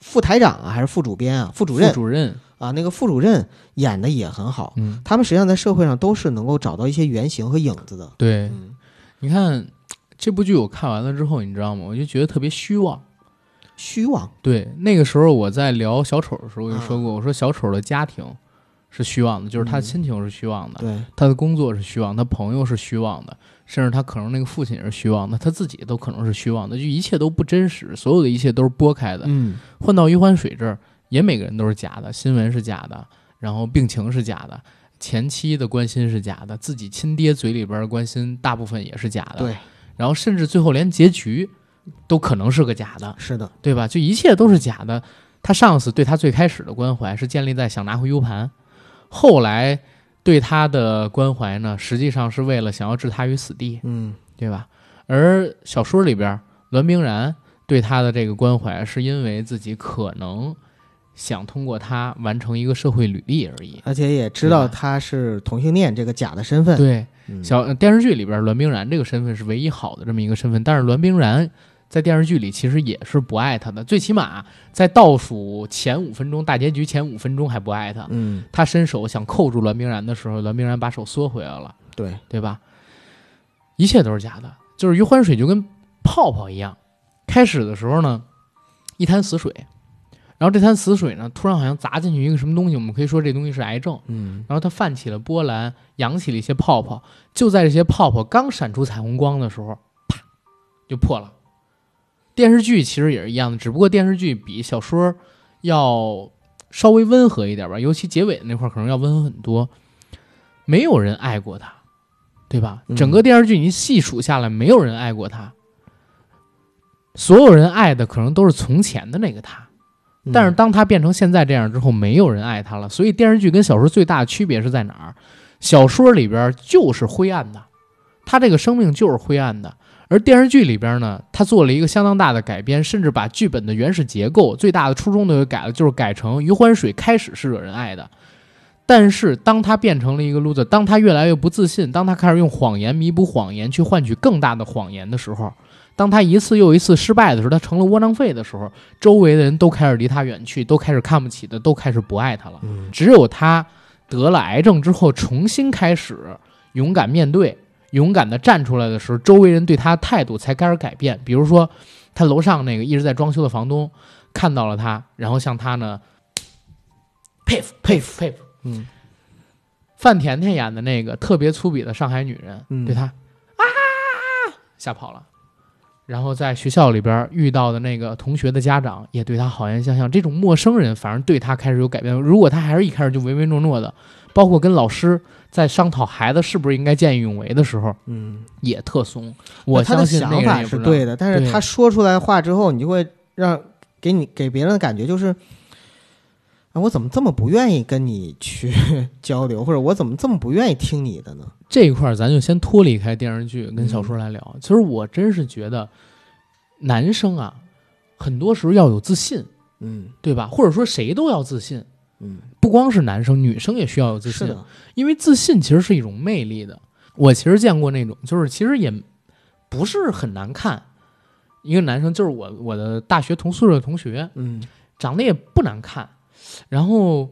副台长啊，还是副主编啊，副主任啊，那个副主任演的也很好。他们实际上在社会上都是能够找到一些原型和影子的。 对，你看这部剧我看完了之后，你知道吗？我就觉得特别虚妄。对，那个时候我在聊小丑的时候，我就说过，我说小丑的家庭是虚妄的，就是他的亲情是虚妄的， 对， 他的工作是虚妄，他朋友是虚妄的，甚至他可能那个父亲也是虚妄的，他自己都可能是虚妄的，就一切都不真实，所有的一切都是拨开的。换到余欢水这儿，也每个人都是假的，新闻是假的，然后病情是假的，前妻的关心是假的，自己亲爹嘴里边的关心大部分也是假的， 对， 然后甚至最后连结局都可能是个假的， 是的， 对吧？就一切都是假的。他上司对他最开始的关怀是建立在想拿回 U 盘，后来对他的关怀呢，实际上是为了想要置他于死地，对吧？而小说里边，栾冰然对他的这个关怀，是因为自己可能想通过他完成一个社会履历而已， 而且也知道他是同性恋这个假的身份。 对，电视剧里边栾冰然这个身份是唯一好的这么一个身份，但是栾冰然在电视剧里其实也是不爱他的，最起码在倒数前5分钟，大结局前5分钟还不爱他。他伸手想扣住栾冰然的时候，栾冰然把手缩回来了，对吧？一切都是假的，就是余欢水就跟泡泡一样，开始的时候呢，一滩死水，然后这滩死水呢，突然好像砸进去一个什么东西，我们可以说这东西是癌症，然后它泛起了波澜，扬起了一些泡泡，就在这些泡泡刚闪出彩虹光的时候，啪就破了。电视剧其实也是一样的，只不过电视剧比小说要稍微温和一点吧，尤其结尾的那块可能要温和很多。没有人爱过他，对吧？整个电视剧你细数下来，没有人爱过他，所有人爱的可能都是从前的那个他。但是当他变成现在这样之后，没有人爱他了。所以电视剧跟小说最大的区别是在哪儿？小说里边就是灰暗的，他这个生命就是灰暗的。而电视剧里边呢，他做了一个相当大的改编，甚至把剧本的原始结构最大的初衷都给改了，就是改成余欢水开始是惹人爱的，但是当他变成了一个 loser， 当他越来越不自信，当他开始用谎言弥补谎言去换取更大的谎言的时候，当他一次又一次失败的时候，他成了窝囊废的时候，周围的人都开始离他远去，都开始看不起的，都开始不爱他了。只有他得了癌症之后重新开始勇敢面对，勇敢地站出来的时候，周围人对他的态度才开始改变。比如说他楼上那个一直在装修的房东看到了他，然后向他呢佩服。范甜甜演的那个特别粗鄙的上海女人，对他吓跑了。然后在学校里边遇到的那个同学的家长也对他好言相向，这种陌生人反而对他开始有改变。如果他还是一开始就唯唯诺诺的，包括跟老师在商讨孩子是不是应该见义勇为的时候，也特松。我相信那个人也不知道， 他的想法是对的，但是他说出来话之后，你就会给别人的感觉就是，我怎么这么不愿意跟你去交流，或者我怎么这么不愿意听你的呢？ 这一块咱就先脱离开电视剧跟小说来聊。其实我真是觉得，男生啊，很多时候要有自信，对吧？或者说谁都要自信，不光是男生，女生也需要有自信，因为自信其实是一种魅力的。我其实见过那种，就是其实也不是很难看，一个男生就是我的大学同宿舍的同学，长得也不难看，然后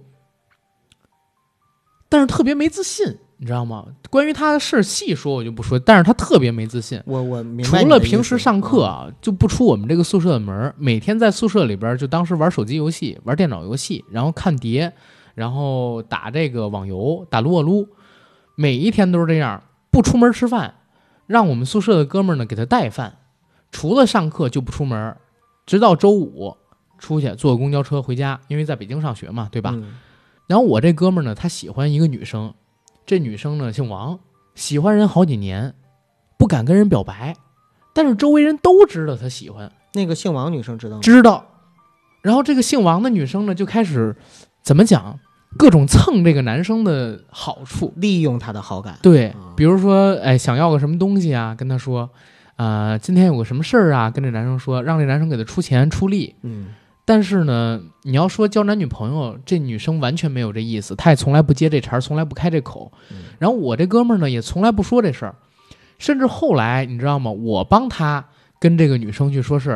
但是特别没自信，你知道吗？关于他的事细说我就不说，但是他特别没自信。 我明白。 除了平时上课啊，就不出我们这个宿舍的门，每天在宿舍里边就当时玩手机游戏、玩电脑游戏，然后看碟，然后打这个网游、打撸啊撸，每一天都是这样，不出门吃饭，让我们宿舍的哥们儿呢给他带饭，除了上课就不出门，直到周五出去坐公交车回家，因为在北京上学嘛，对吧？然后我这哥们儿呢，他喜欢一个女生，这女生呢姓王，喜欢人好几年，不敢跟人表白，但是周围人都知道他喜欢。 那个姓王女生知道吗？ 知道。然后这个姓王的女生呢，就开始怎么讲，各种蹭这个男生的好处， 利用他的好感。 对，比如说，想要个什么东西啊，跟他说，今天有个什么事儿啊，跟这男生说，让这男生给他出钱出力。但是呢，你要说交男女朋友，这女生完全没有这意思，她也从来不接这茬，从来不开这口。然后我这哥们儿呢，也从来不说这事儿，甚至后来你知道吗？我帮他跟这个女生去说事儿，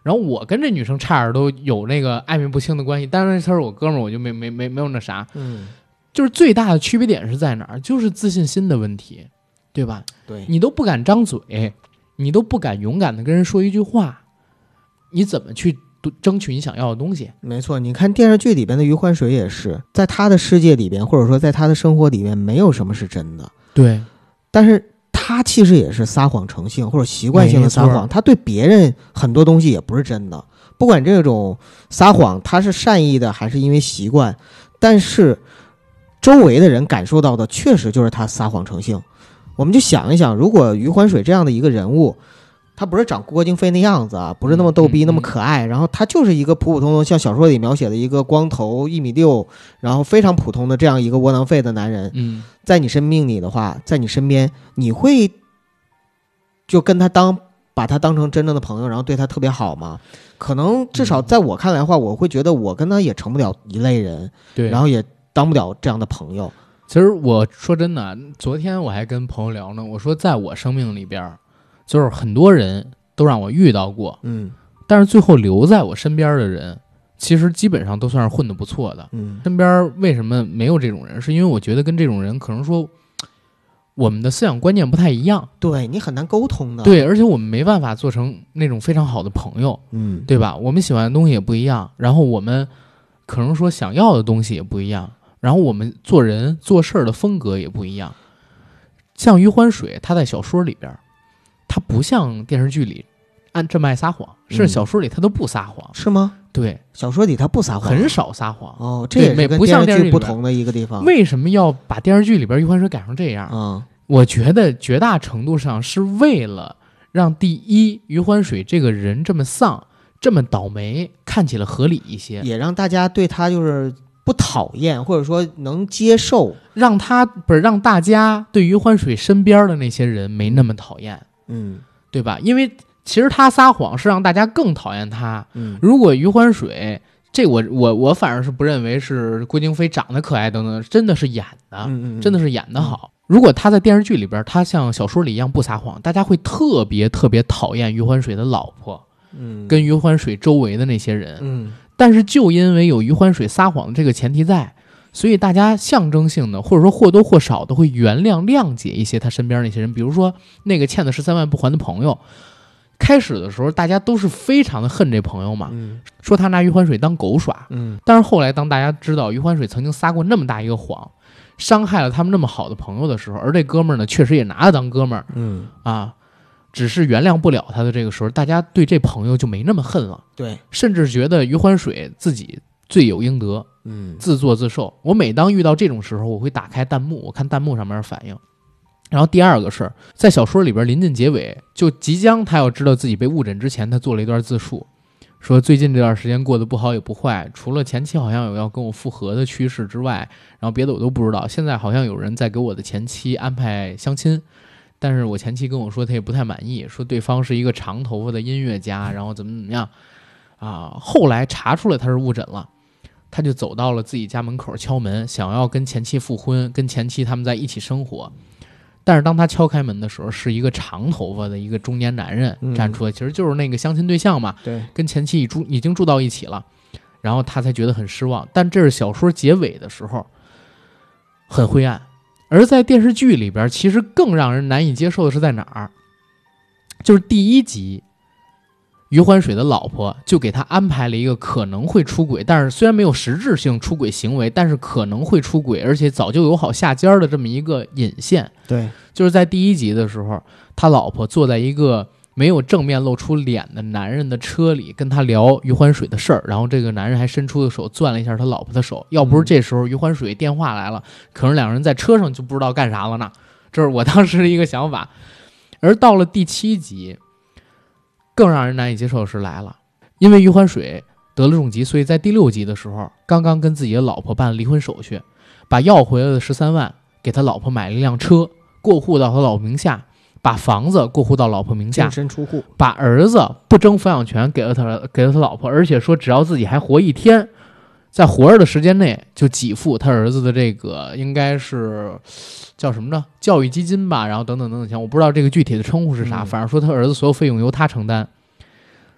然后我跟这女生差点都有那个暧昧不清的关系，但是他是我哥们儿，我就没有那啥。就是最大的区别点是在哪儿？就是自信心的问题，对吧？ 对， 你都不敢张嘴，你都不敢勇敢的跟人说一句话，你怎么去争取你想要的东西？ 没错，你看电视剧里边的余欢水也是，在他的世界里边，或者说在他的生活里面，没有什么是真的。 对， 但是他其实也是撒谎成性，或者习惯性的撒谎，他对别人很多东西也不是真的。不管这种撒谎他是善意的还是因为习惯，但是周围的人感受到的确实就是他撒谎成性。我们就想一想，如果余欢水这样的一个人物，他不是长郭京飞那样子啊，不是那么逗逼那么可爱，然后他就是一个普普通通像小说里描写的一个光头1.6米，然后非常普通的这样一个窝囊废的男人，在你生命里的话，在你身边，你会就跟他把他当成真正的朋友，然后对他特别好吗？可能至少在我看来的话，我会觉得我跟他也成不了一类人， 对， 然后也当不了这样的朋友。 其实我说真的，昨天我还跟朋友聊呢，我说在我生命里边，就是很多人都让我遇到过，但是最后留在我身边的人，其实基本上都算是混得不错的。身边为什么没有这种人？是因为我觉得跟这种人可能说我们的思想观念不太一样， 对，你很难沟通的。 对，而且我们没办法做成那种非常好的朋友，对吧？我们喜欢的东西也不一样，然后我们可能说想要的东西也不一样，然后我们做人做事的风格也不一样。像余欢水，他在小说里边，他不像电视剧里这么爱撒谎，甚至小说里他都不撒谎， 是吗？ 对， 小说里他不撒谎， 很少撒谎。 哦，这也是跟电视剧不同的一个地方。 为什么要把电视剧里边余欢水改成这样？我觉得绝大程度上是为了让第一余欢水这个人这么丧、这么倒霉，看起来合理一些， 也让大家对他就是不讨厌，或者说能接受， 让大家对余欢水身边的那些人没那么讨厌，对吧？因为其实他撒谎是让大家更讨厌他。如果余欢水，这我反而是不认为是郭京飞长得可爱等等，真的是演的，真的是演得好。如果他在电视剧里边，他像小说里一样不撒谎，大家会特别特别讨厌余欢水的老婆，跟余欢水周围的那些人。但是就因为有余欢水撒谎的这个前提在，所以大家象征性的或者说或多或少的会原谅谅解一些他身边那些人，比如说那个欠的13万不还的朋友。开始的时候大家都是非常的恨这朋友嘛，说他拿余欢水当狗耍，但是后来当大家知道余欢水曾经撒过那么大一个谎，伤害了他们那么好的朋友的时候，而这哥们儿呢确实也拿他当哥们儿，只是原谅不了他的这个时候，大家对这朋友就没那么恨了， 对， 甚至觉得余欢水自己罪有应得，自作自受。我每当遇到这种时候，我会打开弹幕，我看弹幕上面的反应。然后第二个是在小说里边临近结尾，就即将他要知道自己被误诊之前，他做了一段自述，说最近这段时间过得不好也不坏，除了前妻好像有要跟我复合的趋势之外，然后别的我都不知道。现在好像有人在给我的前妻安排相亲，但是我前妻跟我说她也不太满意，说对方是一个长头发的音乐家，然后怎么样后来查出来他是误诊了，他就走到了自己家门口敲门，想要跟前妻复婚，跟前妻他们在一起生活。但是当他敲开门的时候，是一个长头发的一个中年男人站出来，其实就是那个相亲对象嘛， 对， 跟前妻已经住到一起了，然后他才觉得很失望。但这是小说结尾的时候，很灰暗。而在电视剧里边，其实更让人难以接受的是在哪儿？就是第一集，余欢水的老婆就给他安排了一个可能会出轨，但是虽然没有实质性出轨行为，但是可能会出轨，而且早就有好下家的这么一个引线。 对， 就是在第一集的时候，他老婆坐在一个没有正面露出脸的男人的车里，跟他聊余欢水的事儿，然后这个男人还伸出的手攥了一下他老婆的手。要不是这时候余欢水电话来了，可能两人在车上就不知道干啥了呢。这是我当时的一个想法。而到了第7集，更让人难以接受的是来了，因为余欢水得了重疾，所以在第6集的时候，刚刚跟自己的老婆办了离婚手续，把要回来的13万给他老婆买了一辆车，过户到他老婆名下，把房子过户到老婆名下，净身出户， 把儿子不争抚养权给了他老婆，而且说只要自己还活1天，在活着的时间内就给付他儿子的这个应该是叫什么呢？教育基金吧，然后等等等等钱，我不知道这个具体的称呼是啥，反正说他儿子所有费用由他承担。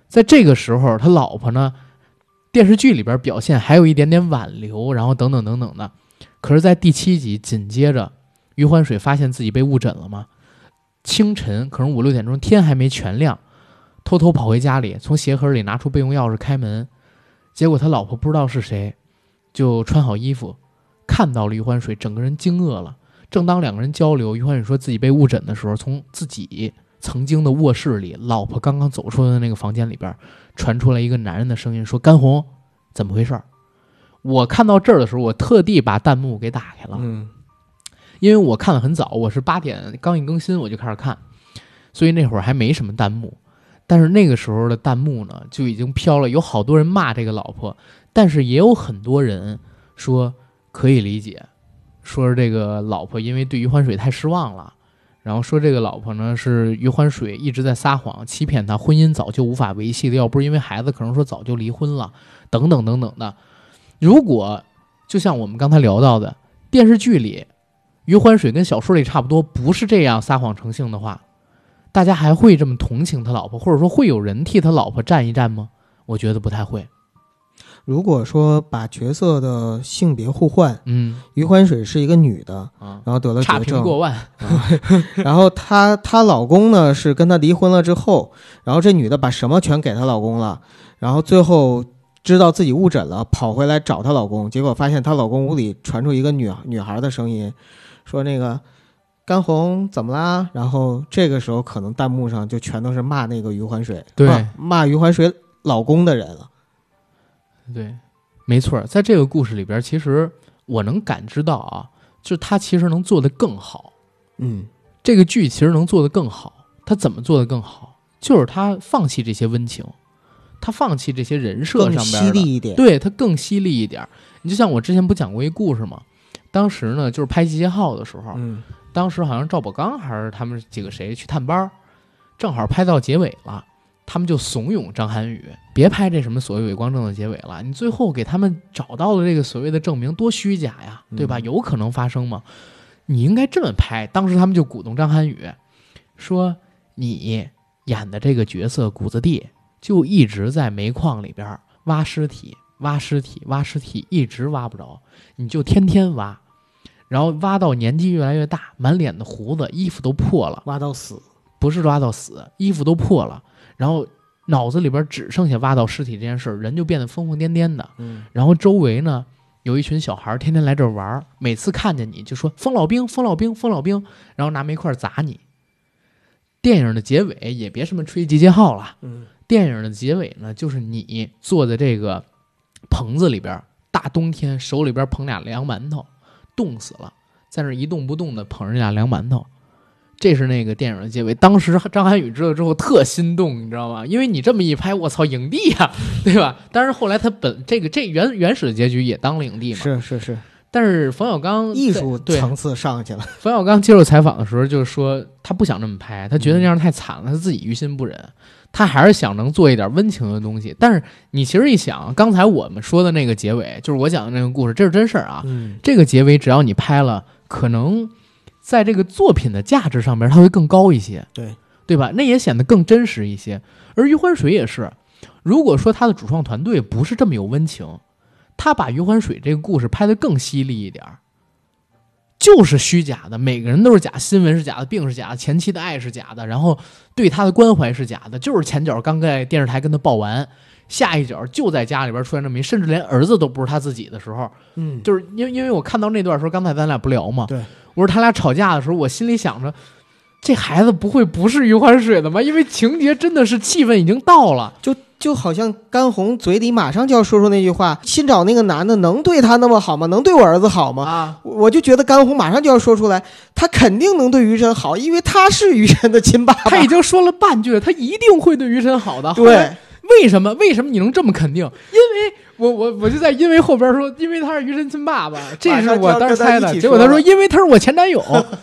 在这个时候他老婆呢电视剧里边表现还有一点点挽留，然后等等等等的。可是在第7集紧接着余欢水发现自己被误诊了嘛，清晨可能5、6点钟，天还没全亮，偷偷跑回家里，从鞋盒里拿出备用钥匙开门，结果他老婆不知道是谁，就穿好衣服看到了余欢水，整个人惊愕了。正当两个人交流，余欢水说自己被误诊的时候，从自己曾经的卧室里，老婆刚刚走出的那个房间里边传出来一个男人的声音，说甘红怎么回事？我看到这儿的时候，我特地把弹幕给打开了，因为我看得很早，我是8点刚一更新我就开始看，所以那会儿还没什么弹幕。但是那个时候的弹幕呢，就已经飘了，有好多人骂这个老婆，但是也有很多人说可以理解，说这个老婆因为对余欢水太失望了，然后说这个老婆呢是余欢水一直在撒谎欺骗他，婚姻早就无法维系的，要不是因为孩子可能说早就离婚了，等等等等的。如果就像我们刚才聊到的电视剧里余欢水跟小说里差不多不是这样撒谎成性的话，大家还会这么同情他老婆，或者说会有人替他老婆站一站吗？我觉得不太会。 如果说把角色的性别互换，余欢水是一个女的，然后得了绝症， 差评过万， 然后她老公呢是跟她离婚了之后，然后这女的把什么全给她老公了，然后最后知道自己误诊了，跑回来找她老公，结果发现她老公屋里传出一个女孩的声音，说那个甘红怎么啦？然后这个时候可能弹幕上就全都是骂那个余欢水， 对， 骂余欢水老公的人了。 对，没错，在这个故事里边，其实我能感知到啊，就是他其实能做得更好。这个剧其实能做得更好，他怎么做得更好？就是他放弃这些温情，他放弃这些人设上边的， 更犀利一点。 对，他更犀利一点。你就像我之前不讲过一故事吗？当时呢，就是拍《集结号》的时候，当时好像赵宝刚还是他们几个谁去探班，正好拍到结尾了。他们就怂恿张涵予别拍这什么所谓伪光正的结尾了，你最后给他们找到了这个所谓的证明，多虚假呀，对吧？有可能发生吗？你应该这么拍。当时他们就鼓动张涵予说，你演的这个角色谷子地就一直在煤矿里边挖尸体，一直挖不着，你就天天挖，然后挖到年纪越来越大，满脸的胡子，衣服都破了， 挖到死， 不是挖到死，衣服都破了，然后脑子里边只剩下挖到尸体这件事，人就变得疯疯癫癫的。然后周围呢有一群小孩天天来这玩，每次看见你就说疯老兵，疯老兵，疯老兵，然后拿煤块砸你。电影的结尾也别什么吹集结号了，电影的结尾呢，就是你坐在这个棚子里边，大冬天手里边捧俩凉馒头，冻死了，在那一动不动的捧着俩凉馒头。这是那个电影的结尾。当时张涵予知道之后特心动，你知道吗？因为你这么一拍，我操，影帝啊，对吧？当然后来他这原始的结局也当了影帝嘛。 是。 但是冯小刚艺术层次上去了。 冯小刚接受采访的时候就是说，他不想这么拍，他觉得那样太惨了，他自己于心不忍，他还是想能做一点温情的东西。但是你其实一想，刚才我们说的那个结尾，就是我讲的那个故事，这是真事儿啊。这个结尾只要你拍了，可能在这个作品的价值上面它会更高一些，对吧？那也显得更真实一些。而余欢水也是，如果说他的主创团队不是这么有温情，他把余欢水这个故事拍得更犀利一点，就是虚假的，每个人都是假，新闻是假的，病是假的，前妻的爱是假的，然后对他的关怀是假的，就是前脚刚在电视台跟他报完，下一脚就在家里边出现这么一，甚至连儿子都不是他自己的时候，就是因为我看到那段时候，刚才咱俩不聊嘛， 对， 我说他俩吵架的时候，我心里想着，这孩子不会不是余欢水的吗？因为情节真的是气氛已经到了， 就好像甘红嘴里马上就要说出那句话，新找那个男的能对他那么好吗？能对我儿子好吗？我就觉得甘红马上就要说出来，他肯定能对余晨好，因为他是余晨的亲爸爸。 他已经说了半句了，他一定会对余晨好的。 对， 为什么你能这么肯定？因为我就在因为后边说，因为他是余晨亲爸爸，这是我当时猜的。结果他说因为他是我前男友。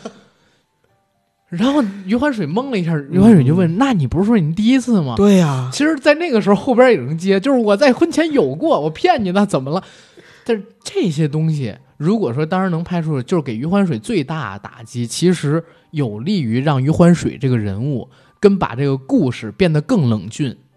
然后余欢水懵了一下，余欢水就问：“那你不是说你第一次吗？” 对呀， 其实，在那个时候后边也能接，就是我在婚前有过，我骗你的，怎么了？但是这些东西，如果说当时能拍出，就是给余欢水最大打击，其实有利于让余欢水这个人物跟把这个故事变得更冷峻，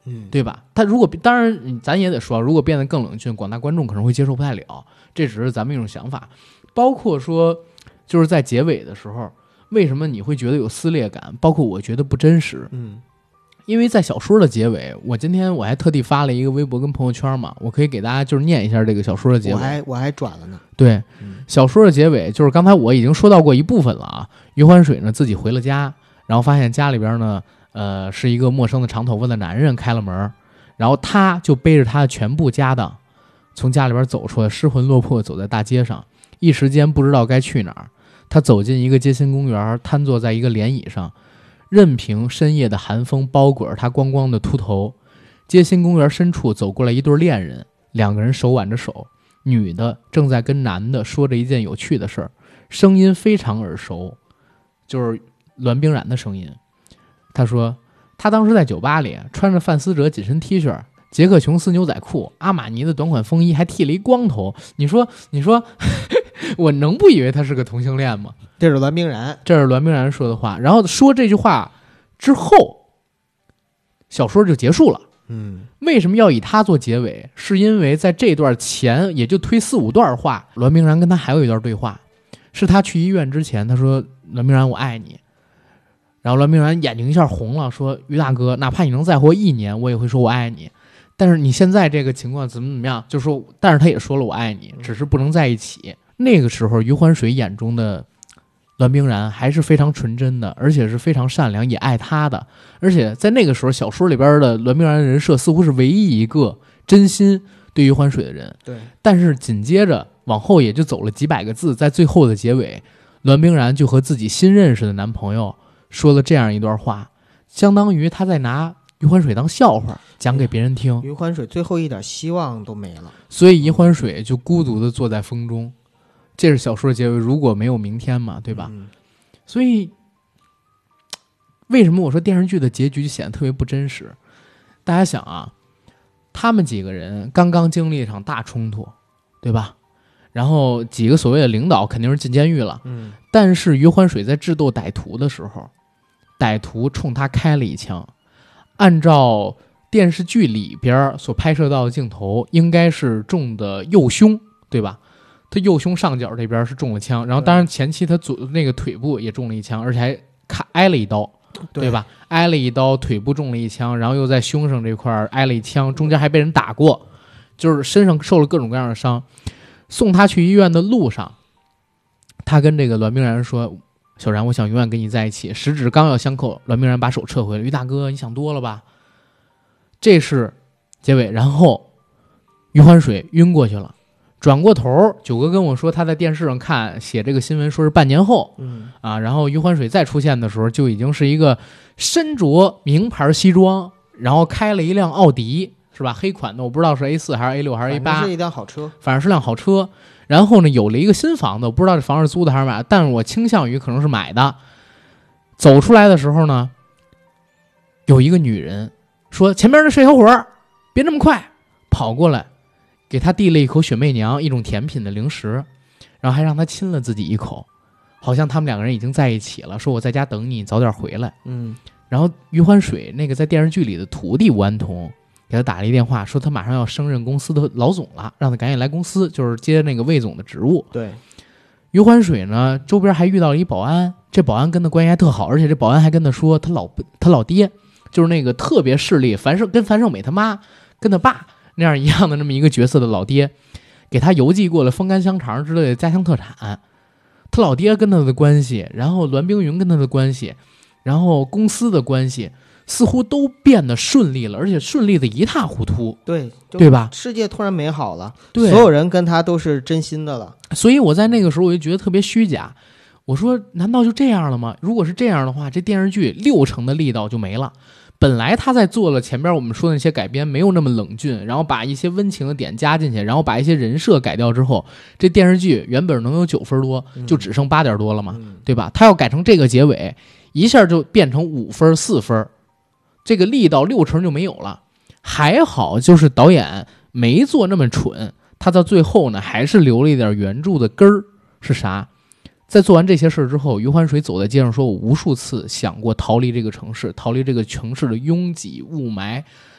对吧？他如果当然咱也得说，如果变得更冷峻，广大观众可能会接受不太了，这只是咱们一种想法。包括说就是在结尾的时候，为什么你会觉得有撕裂感，包括我觉得不真实，因为在小说的结尾，今天我还特地发了一个微博跟朋友圈嘛，我可以给大家就是念一下这个小说的结尾。 我还转了呢。 对，小说的结尾就是刚才我已经说到过一部分了啊。余欢水呢自己回了家，然后发现家里边呢，是一个陌生的长头发的男人开了门，然后他就背着他的全部家当从家里边走出来，失魂落魄走在大街上，一时间不知道该去哪儿。他走进一个街心公园，瘫坐在一个莲椅上，任凭深夜的寒风包裹着他光光的秃头。街心公园深处走过来一对恋人，两个人手挽着手，女的正在跟男的说着一件有趣的事儿，声音非常耳熟，就是栾冰染的声音。他说他当时在酒吧里穿着范思哲紧身 T 恤，杰克琼斯牛仔裤，阿玛尼的短款风衣，还剃了一光头。你说我能不以为他是个同性恋吗？ 这是栾冰然， 这是栾冰然说的话。然后说这句话之后，小说就结束了。为什么要以他做结尾？是因为在这段前也就推4-5段话，栾冰然跟他还有一段对话，是他去医院之前，他说栾冰然我爱你。然后栾冰然眼睛一下红了，说于大哥，哪怕你能再活1年，我也会说我爱你。但是你现在这个情况怎么样？就说，但是他也说了我爱你，只是不能在一起。那个时候，余欢水眼中的栾冰然还是非常纯真的，而且是非常善良，也爱他的。而且在那个时候，小说里边的栾冰然的人设似乎是唯一一个真心对余欢水的人。 对。 但是紧接着往后也就走了几百个字，在最后的结尾，栾冰然就和自己新认识的男朋友说了这样一段话，相当于他在拿余欢水当笑话讲给别人听。 余欢水最后一点希望都没了， 所以余欢水就孤独地坐在风中。这是小说的结尾，如果没有明天嘛，对吧？所以为什么我说电视剧的结局就显得特别不真实？大家想啊，他们几个人刚刚经历一场大冲突，对吧？然后几个所谓的领导肯定是进监狱了，但是余欢水在智斗歹徒的时候，歹徒冲他开了一枪，按照电视剧里边所拍摄到的镜头，应该是中的右胸，对吧？他右胸上角这边是中了枪，然后当然前期他那个腿部也中了一枪，而且还挨了一刀，对吧？挨了一刀，腿部中了一枪，然后又在胸上这块挨了一枪，中间还被人打过，就是身上受了各种各样的伤。送他去医院的路上，他跟这个栾冰然说：“小然，我想永远跟你在一起。”十指刚要相扣，栾冰然把手撤回了。于大哥，你想多了吧？这是结尾。然后余欢水晕过去了。转过头，九哥跟我说他在电视上看写这个新闻，说是半年后，然后余欢水再出现的时候，就已经是一个身着名牌西装，然后开了一辆奥迪，是吧？黑款的，我不知道是 A4 还是 A6 还是 A8， 是一辆好车， 反正是辆好车。然后呢，有了一个新房子，我不知道这房是租的还是买的，但是我倾向于可能是买的。走出来的时候呢，有一个女人说：“前面的是小伙，别那么快！”跑过来。给他递了一口雪媚娘，一种甜品的零食，然后还让他亲了自己一口，好像他们两个人已经在一起了，说我在家等你，早点回来。然后余欢水那个在电视剧里的徒弟吴安童给他打了一电话，说他马上要升任公司的老总了，让他赶紧来公司，就是接那个魏总的职务。 对， 余欢水呢周边还遇到了一保安，这保安跟他关系还特好，而且这保安还跟他说他老爹就是那个特别势利跟樊胜美他妈跟他爸那样一样的那么一个角色的老爹，给他邮寄过了风干香肠之类的家乡特产。他老爹跟他的关系，然后栾冰云跟他的关系，然后公司的关系，似乎都变得顺利了，而且顺利的一塌糊涂。 对吧？ 世界突然美好了， 对， 所有人跟他都是真心的了。 所以我在那个时候我就觉得特别虚假。我说难道就这样了吗？如果是这样的话，这电视剧60%的力道就没了。本来他在做了前边我们说的那些改编没有那么冷峻，然后把一些温情的点加进去，然后把一些人设改掉之后，这电视剧原本能有9分多，就只剩8点多了嘛，对吧？他要改成这个结尾，一下就变成5分4分，这个力道60%就没有了。还好就是导演没做那么蠢，他到最后呢还是留了一点原著的根儿。是啥？在做完这些事之后，余欢水走在街上说：“我无数次想过逃离这个城市，逃离这个城市的拥挤雾霾，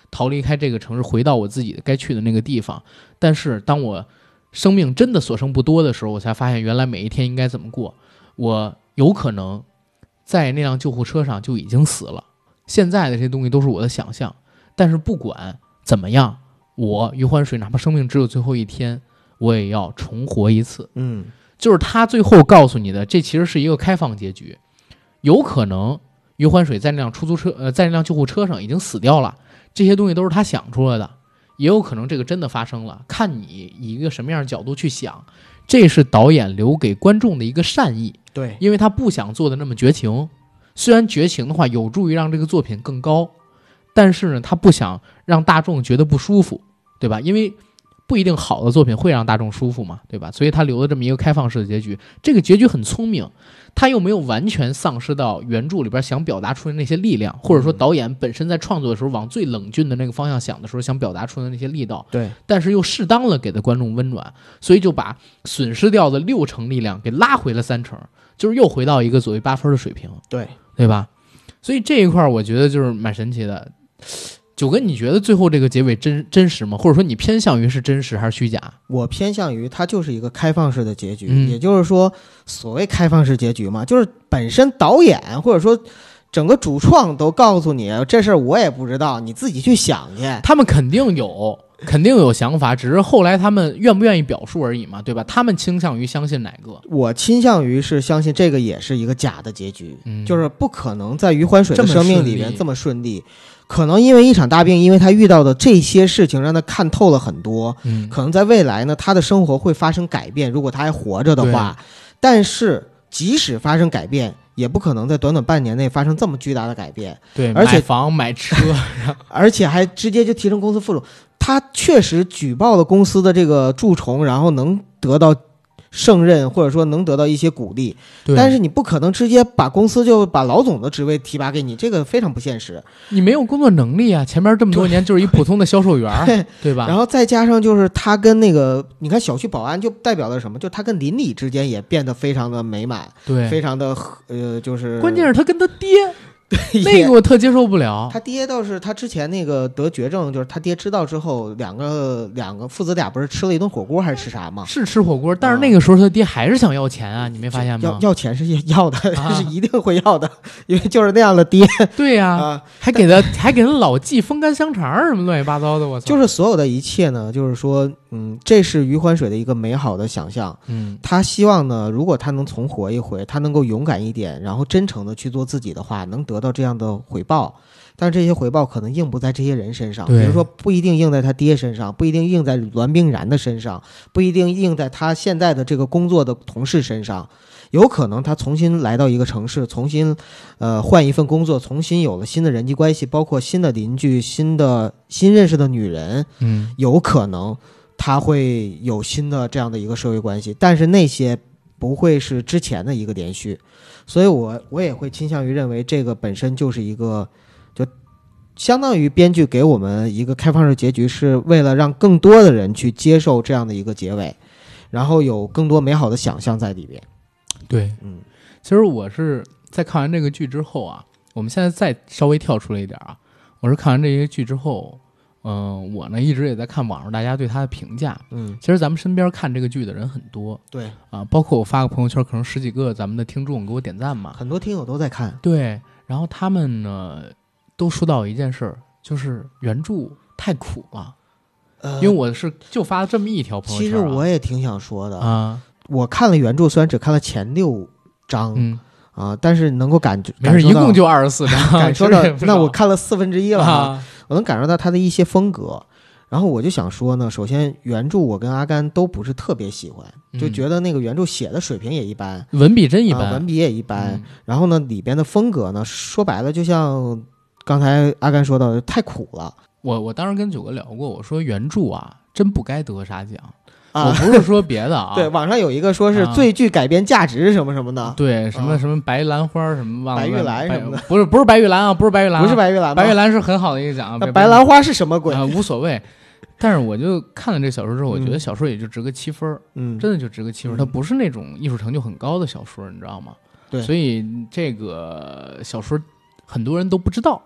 逃离开这个城市，回到我自己的该去的那个地方。但是当我生命真的所剩不多的时候，我才发现原来每一天应该怎么过。我有可能在那辆救护车上就已经死了，现在的这些东西都是我的想象。但是不管怎么样，我余欢水哪怕生命只有最后一天，我也要重活一次。就是他最后告诉你的，这其实是一个开放结局。有可能余欢水在那辆在那辆救护车上已经死掉了，这些东西都是他想出来的。也有可能这个真的发生了，看你以一个什么样的角度去想。这是导演留给观众的一个善意， 对， 因为他不想做的那么绝情。虽然绝情的话有助于让这个作品更高，但是呢，他不想让大众觉得不舒服，对吧？因为不一定好的作品会让大众舒服嘛，对吧？所以他留了这么一个开放式的结局。这个结局很聪明，他又没有完全丧失到原著里边想表达出的那些力量，或者说导演本身在创作的时候往最冷峻的那个方向想的时候想表达出的那些力道， 对， 但是又适当的给的观众温暖，所以就把损失掉的6成力量给拉回了3成，就是又回到一个所谓8分的水平，对吧？所以这一块我觉得就是蛮神奇的。九哥，你觉得最后这个结尾真实吗？或者说你偏向于是真实还是虚假？ 我偏向于它就是一个开放式的结局，也就是说，所谓开放式结局嘛，就是本身导演或者说整个主创都告诉你这事儿我也不知道，你自己去想去。 他们肯定有想法，只是后来他们愿不愿意表述而已嘛，对吧？他们倾向于相信哪个？ 我倾向于是相信这个也是一个假的结局，就是不可能在余欢水的生命里面这么顺利。可能因为一场大病，因为他遇到的这些事情让他看透了很多，可能在未来呢，他的生活会发生改变，如果他还活着的话。但是即使发生改变，也不可能在短短半年内发生这么巨大的改变。 对， 而且买房买车而且还直接就提升公司副总。他确实举报了公司的这个蛀虫，然后能得到胜任，或者说能得到一些鼓励，但是你不可能直接把公司就把老总的职位提拔给你，这个非常不现实。 你没有工作能力啊，前面这么多年就是一普通的销售员，对吧？ 然后再加上就是他跟那个，你看小区保安就代表了什么？就他跟邻里之间也变得非常的美满， 对， 非常的就是关键是他跟他爹。那个我特接受不了。 他爹倒是他之前那个得绝症，就是他爹知道之后，两个父子俩不是吃了一顿火锅还是吃啥吗？ 是吃火锅，但是那个时候他爹还是想要钱啊，你没发现吗？ 要钱是要的，是一定会要的，因为就是那样的爹。 对呀，还给他老寄风干香肠什么乱七八糟的，我操！ 就是所有的一切呢，就是说，这是余欢水的一个美好的想象。他希望呢，如果他能重活一回，他能够勇敢一点，然后真诚的去做自己的话，能得到这样的回报。但是这些回报可能应不在这些人身上，比如说不一定应在他爹身上，不一定应在栾冰然的身上，不一定应在他现在的这个工作的同事身上。有可能他重新来到一个城市，重新换一份工作，重新有了新的人际关系，包括新的邻居，新认识的女人，有可能他会有新的这样的一个社会关系，但是那些不会是之前的一个连续。所以我也会倾向于认为这个本身就是一个，就相当于编剧给我们一个开放式结局，是为了让更多的人去接受这样的一个结尾，然后有更多美好的想象在里边。 对，其实我是在看完这个剧之后啊，我们现在再稍微跳出来一点啊，我是看完这些剧之后，我呢一直也在看网上大家对他的评价，其实咱们身边看这个剧的人很多， 对啊，包括我发个朋友圈，可能10几个咱们的听众给我点赞嘛， 很多听友都在看， 对，然后他们呢都说到一件事儿，就是原著太苦了，因为我是就发了这么一条朋友圈， 其实我也挺想说的啊。 我看了原著，虽然只看了前6章，但是能够感觉一共就24章， 感受到那我看了1/4了，我能感受到他的一些风格。然后我就想说呢，首先原著我跟阿甘都不是特别喜欢，就觉得那个原著写的水平也一般， 文笔真一般， 文笔也一般。然后呢，里边的风格呢，说白了就像刚才阿甘说到的，太苦了。 我当时跟九哥聊过，我说原著啊，真不该得啥奖。我不是说别的啊， 对，网上有一个说是最具改编价值什么什么的， 对，什么白兰花什么忘了， 白玉兰什么的， 不是白玉兰啊，不是白玉兰， 不是白玉兰， 白玉兰是很好的一个奖， 那白兰花是什么鬼？ 无所谓。但是我就看了这个小说之后，我觉得小说也就值个7分，真的就值个7分，它不是那种艺术成就很高的小说，你知道吗？ 对， 所以这个小说很多人都不知道，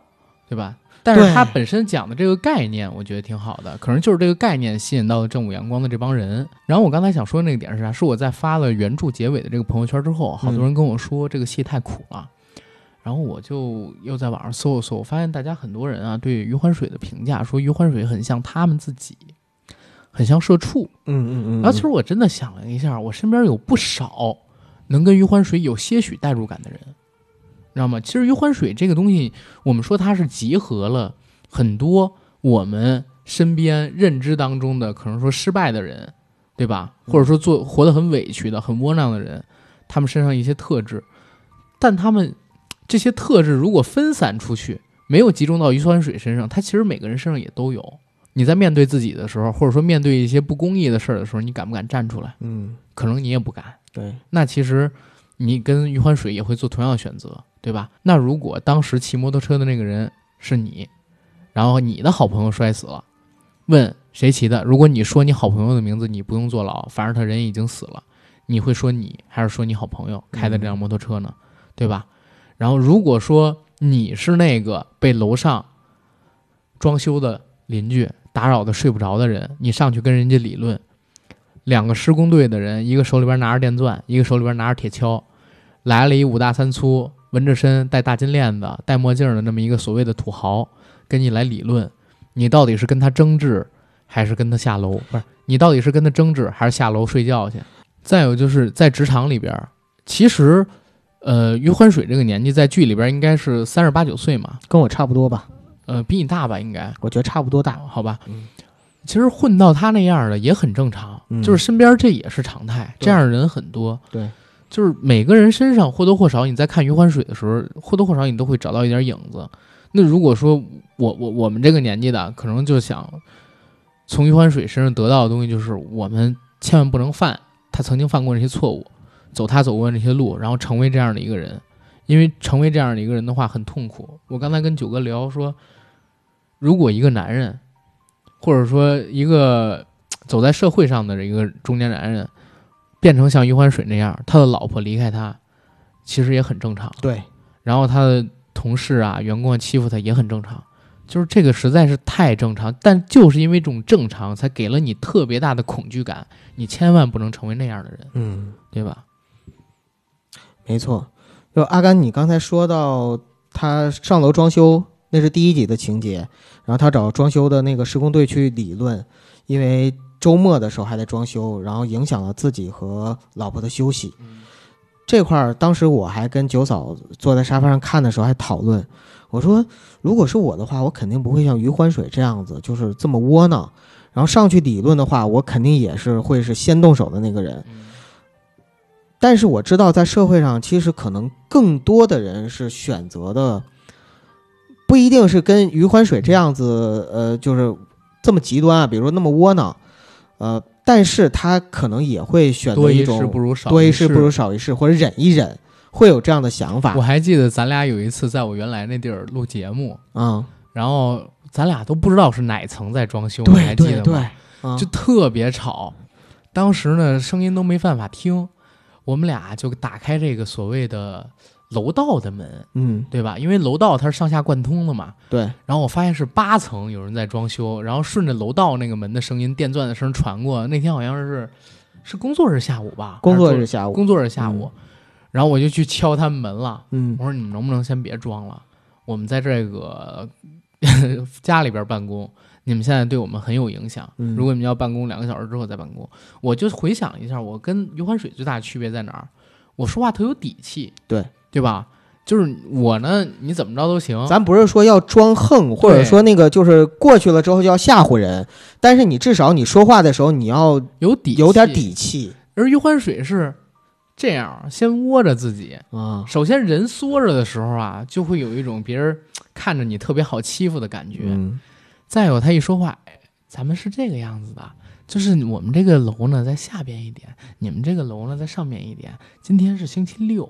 对吧？但是他本身讲的这个概念我觉得挺好的，可能就是这个概念吸引到了正午阳光的这帮人。然后我刚才想说的那个点是啥？是我在发了原著结尾的这个朋友圈之后，好多人跟我说这个戏太苦了，然后我就又在网上搜了搜，我发现大家很多人啊对余欢水的评价说余欢水很像他们自己，很像社畜。然后其实我真的想了一下，我身边有不少能跟余欢水有些许代入感的人，知道吗？其实余欢水这个东西，我们说它是集合了很多我们身边认知当中的可能说失败的人，对吧？或者说活得很委屈的、很窝囊的人，他们身上一些特质，但他们这些特质如果分散出去，没有集中到余欢水身上，他其实每个人身上也都有。你在面对自己的时候，或者说面对一些不公义的事儿的时候，你敢不敢站出来？可能你也不敢。 对， 那其实你跟余欢水也会做同样的选择，对吧？那如果当时骑摩托车的那个人是你，然后你的好朋友摔死了，问谁骑的？如果你说你好朋友的名字，你不用坐牢，反正他人已经死了，你会说你还是说你好朋友开的这辆摩托车呢？对吧？然后如果说你是那个被楼上装修的邻居打扰的睡不着的人，你上去跟人家理论，两个施工队的人，一个手里边拿着电钻，一个手里边拿着铁锹，来了一5大3粗，纹着身，戴大金链子，戴墨镜的那么一个所谓的土豪，跟你来理论，你到底是跟他争执还是跟他下楼？不是，你到底是跟他争执还是下楼睡觉去？再有就是在职场里边，其实余欢水这个年纪在剧里边应该是38、39岁嘛， 跟我差不多吧。 比你大吧，应该， 我觉得差不多大， 好吧。其实混到他那样的也很正常，就是身边这也是常态，这样的人很多。 对， 就是每个人身上或多或少，你在看余欢水的时候，或多或少你都会找到一点影子。那如果说我们这个年纪的，可能就想从余欢水身上得到的东西，就是我们千万不能犯他曾经犯过那些错误，走他走过那些路，然后成为这样的一个人。因为成为这样的一个人的话很痛苦。我刚才跟九哥聊说，如果一个男人，或者说一个走在社会上的一个中年男人，变成像余欢水那样，他的老婆离开他，其实也很正常。 对， 然后他的同事啊、员工欺负他也很正常，就是这个实在是太正常。但就是因为这种正常，才给了你特别大的恐惧感。你千万不能成为那样的人，对吧？ 没错。就阿甘，你刚才说到他上楼装修，那是第1集的情节，然后他找装修的那个施工队去理论，因为周末的时候还在装修，然后影响了自己和老婆的休息。这块儿当时我还跟九嫂坐在沙发上看的时候还讨论，我说如果是我的话，我肯定不会像余欢水这样子，就是这么窝囊，然后上去理论的话，我肯定也是会是先动手的那个人。但是我知道在社会上其实可能更多的人是选择的不一定是跟余欢水这样子就是这么极端啊，比如说那么窝囊，但是他可能也会选择一种多一事不如少一事， 多一事不如少一事，或者忍一忍，会有这样的想法。 我还记得咱俩有一次在我原来那地儿录节目，然后咱俩都不知道是哪层在装修，你还记得吗？对，就特别吵，当时呢声音都没办法听，我们俩就打开这个所谓的楼道的门，对吧？因为楼道它是上下贯通的嘛。 对。 然后我发现是8层有人在装修，然后顺着楼道那个门的声音、电钻的声传过。那天好像是工作日下午吧？ 工作日下午。 然后我就去敲他们门了。我说你们能不能先别装了？我们在这个家里边办公，你们现在对我们很有影响。如果你们要办公2个小时之后再办公，我就回想一下，我跟余欢水最大的区别在哪儿？我说话特有底气，对吧？就是我呢，你怎么着都行。 咱不是说要装横，或者说那个就是过去了之后就要吓唬人，但是你至少你说话的时候你要有点底气。 而余欢水是这样，先窝着自己啊。首先人缩着的时候啊，就会有一种别人看着你特别好欺负的感觉。再有他一说话，咱们是这个样子的，就是我们这个楼呢在下边一点，你们这个楼呢在上面一点。今天是星期六，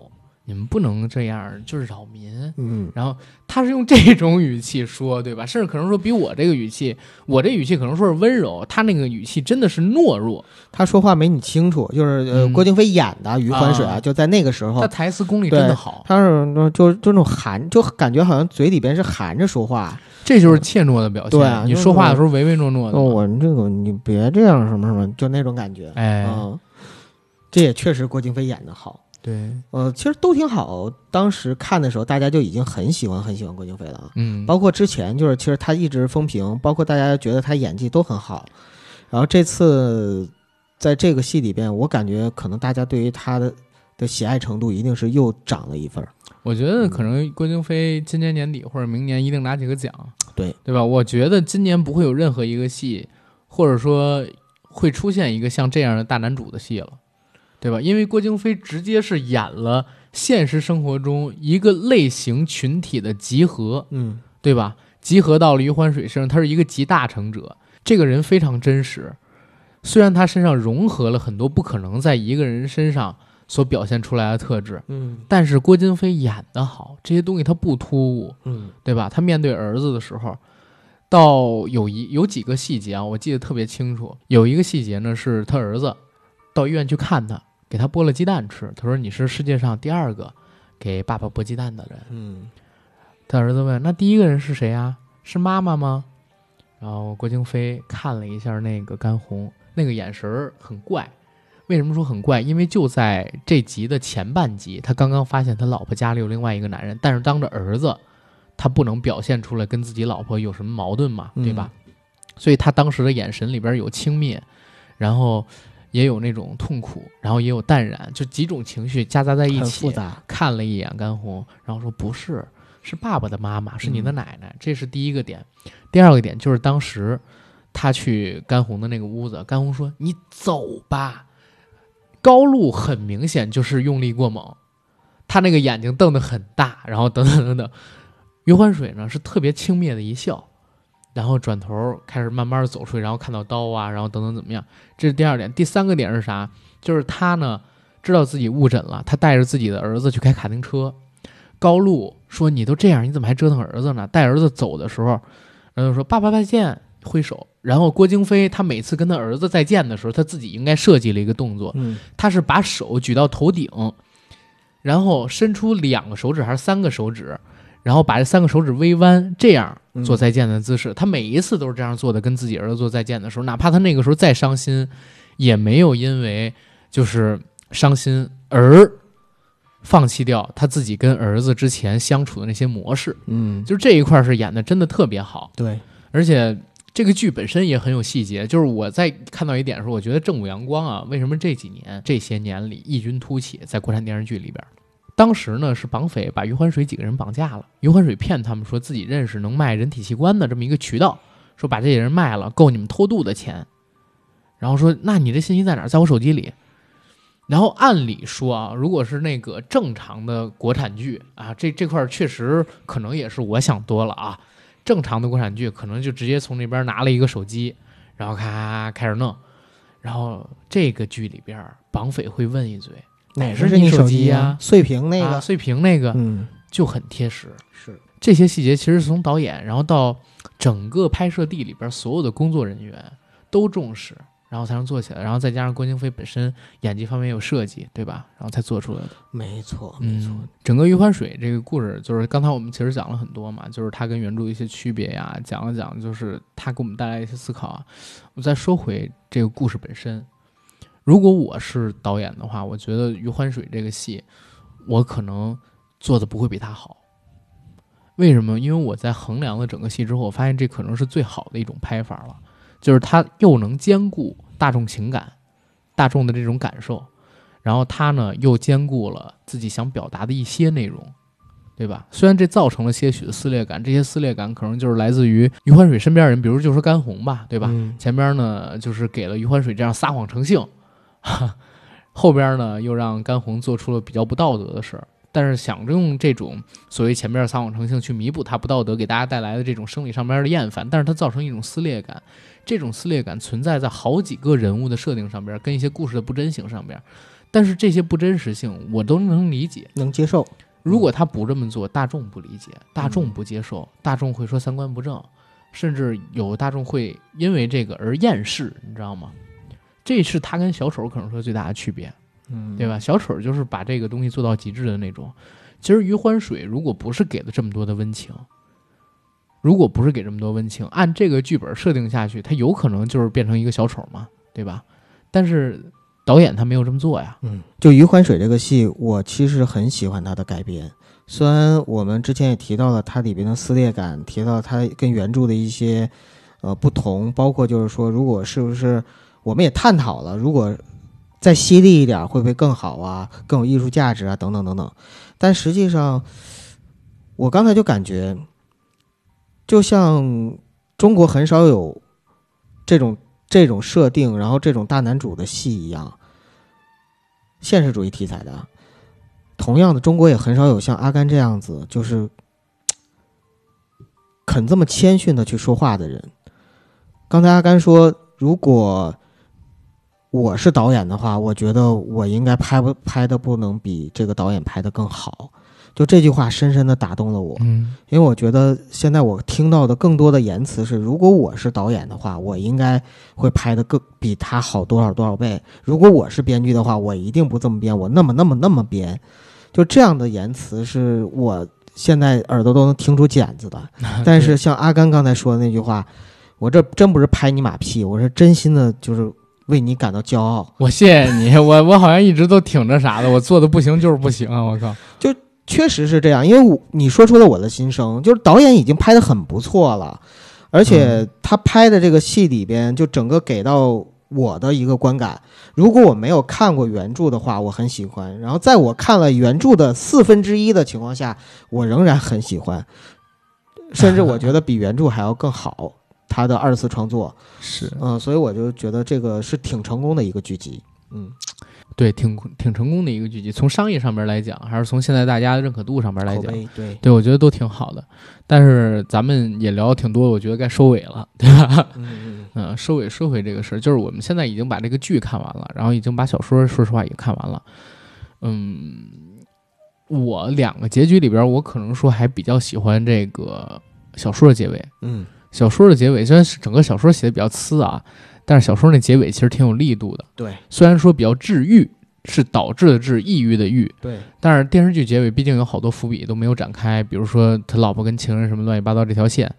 你们不能这样，就是扰民。 嗯， 然后他是用这种语气说，对吧？甚至可能说比我这个语气，我这语气可能说是温柔，他那个语气真的是懦弱。 他说话没你清楚，就是郭京飞演的余欢水就在那个时候， 他台词功力真的好， 他是就那种含，就感觉好像嘴里边是含着说话， 这就是怯懦的表现。 对啊， 你说话的时候唯唯诺诺的。 我这个你别这样什么什么，就那种感觉。这也确实郭京飞演的好。 对， 其实都挺好。当时看的时候，大家就已经很喜欢郭京飞了。包括之前就是其实他一直风评，包括大家觉得他演技都很好。然后这次在这个戏里边，我感觉可能大家对于他的喜爱程度一定是又涨了一分。 我觉得可能郭京飞今年年底或者明年一定拿几个奖， 对吧？我觉得今年不会有任何一个戏，或者说会出现一个像这样的大男主的戏了。对吧？因为郭京飞直接是演了现实生活中一个类型群体的集合，对吧？集合到了余欢水身上，他是一个集大成者。这个人非常真实，虽然他身上融合了很多不可能在一个人身上所表现出来的特质，但是郭京飞演得好，这些东西他不突兀，对吧？他面对儿子的时候，到有几个细节啊，我记得特别清楚。有一个细节呢，是他儿子到医院去看他。给他剥了鸡蛋吃，他说你是世界上第2个给爸爸剥鸡蛋的人。他儿子问那第1个人是谁啊？是妈妈吗？然后郭京飞看了一下那个甘红，那个眼神很怪。为什么说很怪？因为就在这集的前半集，他刚刚发现他老婆家里有另外一个男人，但是当着儿子，他不能表现出来跟自己老婆有什么矛盾嘛，对吧？所以他当时的眼神里边有轻蔑，然后也有那种痛苦，然后也有淡然，就几种情绪夹杂在一起， 很复杂。 看了一眼甘红，然后说不是，是爸爸的妈妈，是你的奶奶。这是第一个点。第二个点就是当时他去甘红的那个屋子，甘红说你走吧。高露很明显就是用力过猛，他那个眼睛瞪得很大，然后等等等等。余欢水呢是特别轻蔑的一笑，然后转头开始慢慢的走出去，然后看到刀啊，然后等等怎么样。这是第2点。第3个点是啥？就是他呢知道自己误诊了，他带着自己的儿子去开卡丁车。高露说你都这样，你怎么还折腾儿子呢？带儿子走的时候，然后说爸爸再见，挥手。然后郭京飞他每次跟他儿子再见的时候，他自己应该设计了一个动作，他是把手举到头顶，然后伸出2个手指还是3个手指，然后把这3个手指微弯，这样做再见的姿势。他每一次都是这样做的，跟自己儿子做再见的时候，哪怕他那个时候再伤心，也没有因为就是伤心而放弃掉他自己跟儿子之前相处的那些模式。就是这一块是演的真的特别好。 对， 而且这个剧本身也很有细节。就是我在看到一点的时候，我觉得正午阳光啊，为什么这些年里异军突起，在国产电视剧里边。当时呢是绑匪把余欢水几个人绑架了，余欢水骗他们说自己认识能卖人体器官的这么一个渠道，说把这些人卖了够你们偷渡的钱，然后说那你这信息在哪儿？在我手机里。然后按理说啊，如果是那个正常的国产剧啊，这块确实可能也是我想多了啊，正常的国产剧可能就直接从那边拿了一个手机，然后咔开始弄。然后这个剧里边绑匪会问一嘴哪是你手机啊？碎屏那个， 碎屏那个，就很贴实。 是这些细节其实是从导演，然后到整个拍摄地里边所有的工作人员都重视，然后才能做起来，然后再加上郭京飞本身演技方面有设计，对吧？然后才做出来的。 没错，没错。 整个余欢水这个故事，就是刚才我们其实讲了很多嘛，就是他跟原著一些区别呀，讲了讲，就是他给我们带来一些思考啊。我再说回这个故事本身。如果我是导演的话，我觉得余欢水这个戏我可能做的不会比他好。为什么？因为我在衡量了整个戏之后，我发现这可能是最好的一种拍法了，就是他又能兼顾大众情感，大众的这种感受，然后他呢又兼顾了自己想表达的一些内容，对吧？虽然这造成了些许的撕裂感，这些撕裂感可能就是来自于余欢水身边人，比如就是甘红吧，对吧？前边呢就是给了余欢水这样撒谎成性，后边呢又让甘红做出了比较不道德的事儿，但是想着用这种所谓前边撒谎成性去弥补他不道德给大家带来的这种生理上边的厌烦，但是它造成一种撕裂感，这种撕裂感存在在好几个人物的设定上边，跟一些故事的不真性上边。 但是这些不真实性我都能理解， 能接受。 如果他不这么做，大众不理解，大众不接受，大众会说三观不正，甚至有大众会因为这个而厌世，你知道吗？这是他跟小丑可能说最大的区别，对吧？小丑就是把这个东西做到极致的那种。其实余欢水如果不是给了这么多的温情，按这个剧本设定下去，他有可能就是变成一个小丑嘛，对吧？但是导演他没有这么做呀。 就余欢水这个戏，我其实很喜欢他的改编。虽然我们之前也提到了它里边的撕裂感，提到它跟原著的一些不同，包括就是说，如果是不是我们也探讨了，如果再犀利一点会不会更好啊，更有艺术价值啊，等等等等。但实际上，我刚才就感觉，就像中国很少有这种设定，然后这种大男主的戏一样，现实主义题材的。同样的，中国也很少有像阿甘这样子，就是肯这么谦逊的去说话的人。刚才阿甘说，如果我是导演的话，我觉得我应该拍的不能比这个导演拍的更好。就这句话深深的打动了我。因为我觉得现在我听到的更多的言辞是，如果我是导演的话，我应该会拍的更比他好多少多少倍。如果我是编剧的话，我一定不这么编，我那么编。就这样的言辞是我现在耳朵都能听出茧子的。但是像阿甘刚才说的那句话，我这真不是拍你马屁，我是真心的，就是为你感到骄傲。 我谢谢你，我好像一直都挺着啥的，我做的不行就是不行啊！我靠， 就确实是这样，因为你说出了我的心声，就是导演已经拍得很不错了，而且他拍的这个戏里边，就整个给到我的一个观感，如果我没有看过原著的话，我很喜欢，然后在我看了原著的1/4的情况下，我仍然很喜欢，甚至我觉得比原著还要更好。他的2次创作是， 所以我就觉得这个是挺成功的一个剧集。 对，挺成功的一个剧集，从商业上面来讲，还是从现在大家的认可度上面来讲，对，我觉得都挺好的。但是咱们也聊挺多，我觉得该收尾了，对吧？收尾说回这个事儿，就是我们现在已经把这个剧看完了，然后已经把小说说实话也看完了。我2个结局里边，我可能说还比较喜欢这个小说的结尾。小说的结尾虽然是整个小说写的比较呲啊，但是小说那结尾其实挺有力度的。 对， 虽然说比较治愈，是导致的治，抑郁的郁。 对， 但是电视剧结尾毕竟有好多伏笔都没有展开，比如说他老婆跟情人什么乱七八糟这条线。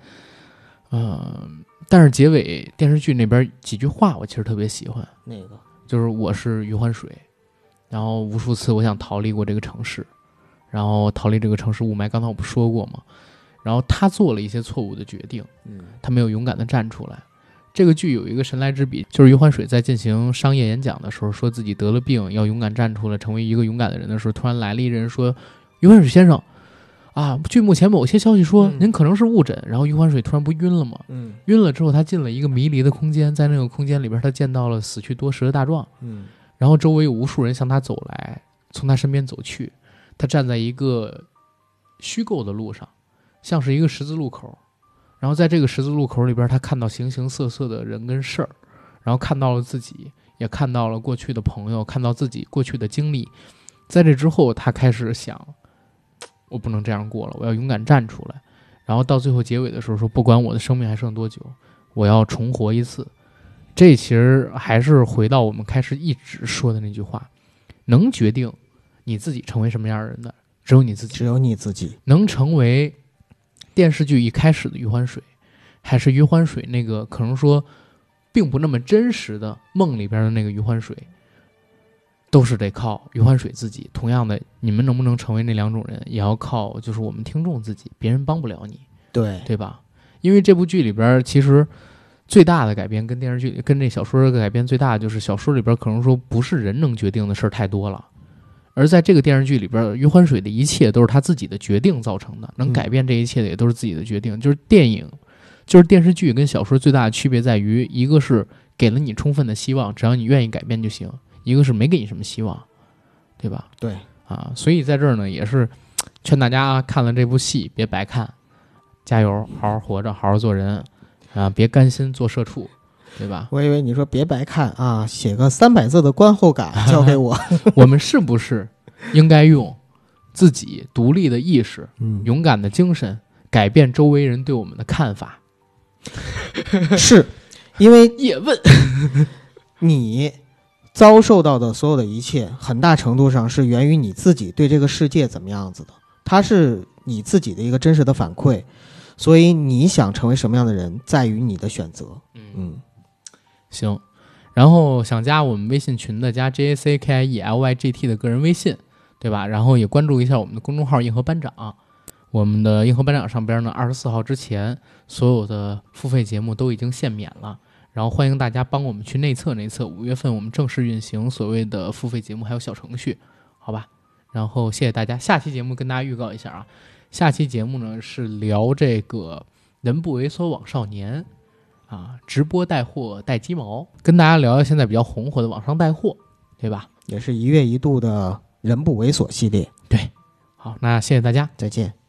但是结尾电视剧那边几句话我其实特别喜欢。 哪个？ 就是我是余欢水，然后无数次我想逃离过这个城市，然后逃离这个城市雾霾，刚才我不说过吗？然后他做了一些错误的决定，他没有勇敢的站出来。这个剧有一个神来之笔，就是余欢水在进行商业演讲的时候，说自己得了病，要勇敢站出来，成为一个勇敢的人的时候，突然来了一人说：“余欢水先生，啊，据目前某些消息说，您可能是误诊。”然后余欢水突然不晕了吗？晕了之后，他进了一个迷离的空间，在那个空间里边，他见到了死去多时的大壮。然后周围有无数人向他走来，从他身边走去，他站在一个虚构的路上。像是一个十字路口，然后在这个十字路口里边，他看到形形色色的人跟事儿，然后看到了自己，也看到了过去的朋友，看到自己过去的经历。在这之后，他开始想，我不能这样过了，我要勇敢站出来。然后到最后结尾的时候说，不管我的生命还剩多久，我要重活一次。这其实还是回到我们开始一直说的那句话，能决定你自己成为什么样的人的只有你自己， 只有你自己。 能成为电视剧一开始的余欢水，还是余欢水那个可能说并不那么真实的梦里边的那个余欢水，都是得靠余欢水自己。同样的，你们能不能成为那2种人，也要靠就是我们听众自己，别人帮不了你，对吧？因为这部剧里边其实最大的改编跟电视剧跟这小说的改编最大的就是小说里边可能说不是人能决定的事儿太多了。而在这个电视剧里边，余欢水的一切都是他自己的决定造成的，能改变这一切的也都是自己的决定。就是电视剧跟小说最大的区别在于，一个是给了你充分的希望，只要你愿意改变就行；一个是没给你什么希望，对吧？ 对啊，所以在这儿呢，也是劝大家看了这部戏别白看，加油，好好活着，好好做人啊，别甘心做社畜对吧？ 我以为你说别白看啊，写个300字的观后感交给我。 我们是不是应该用自己独立的意识、勇敢的精神改变周围人对我们的看法？ 是因为叶问， 你遭受到的所有的一切，很大程度上是源于你自己对这个世界怎么样子的，它是你自己的一个真实的反馈。所以你想成为什么样的人，在于你的选择。 行。然后想加我们微信群的，加 JACKIELYGT 的个人微信，对吧？然后也关注一下我们的公众号硬核班长。我们的硬核班长上边呢，24号之前所有的付费节目都已经限免了，然后欢迎大家帮我们去内测5月份我们正式运行所谓的付费节目还有小程序，好吧？然后谢谢大家。下期节目跟大家预告一下啊，下期节目呢是聊这个人不猥琐网少年啊，直播带货带鸡毛，跟大家聊聊现在比较红火的网上带货，对吧？ 也是1月1度的人不猥琐系列。 对，好，那谢谢大家， 再见。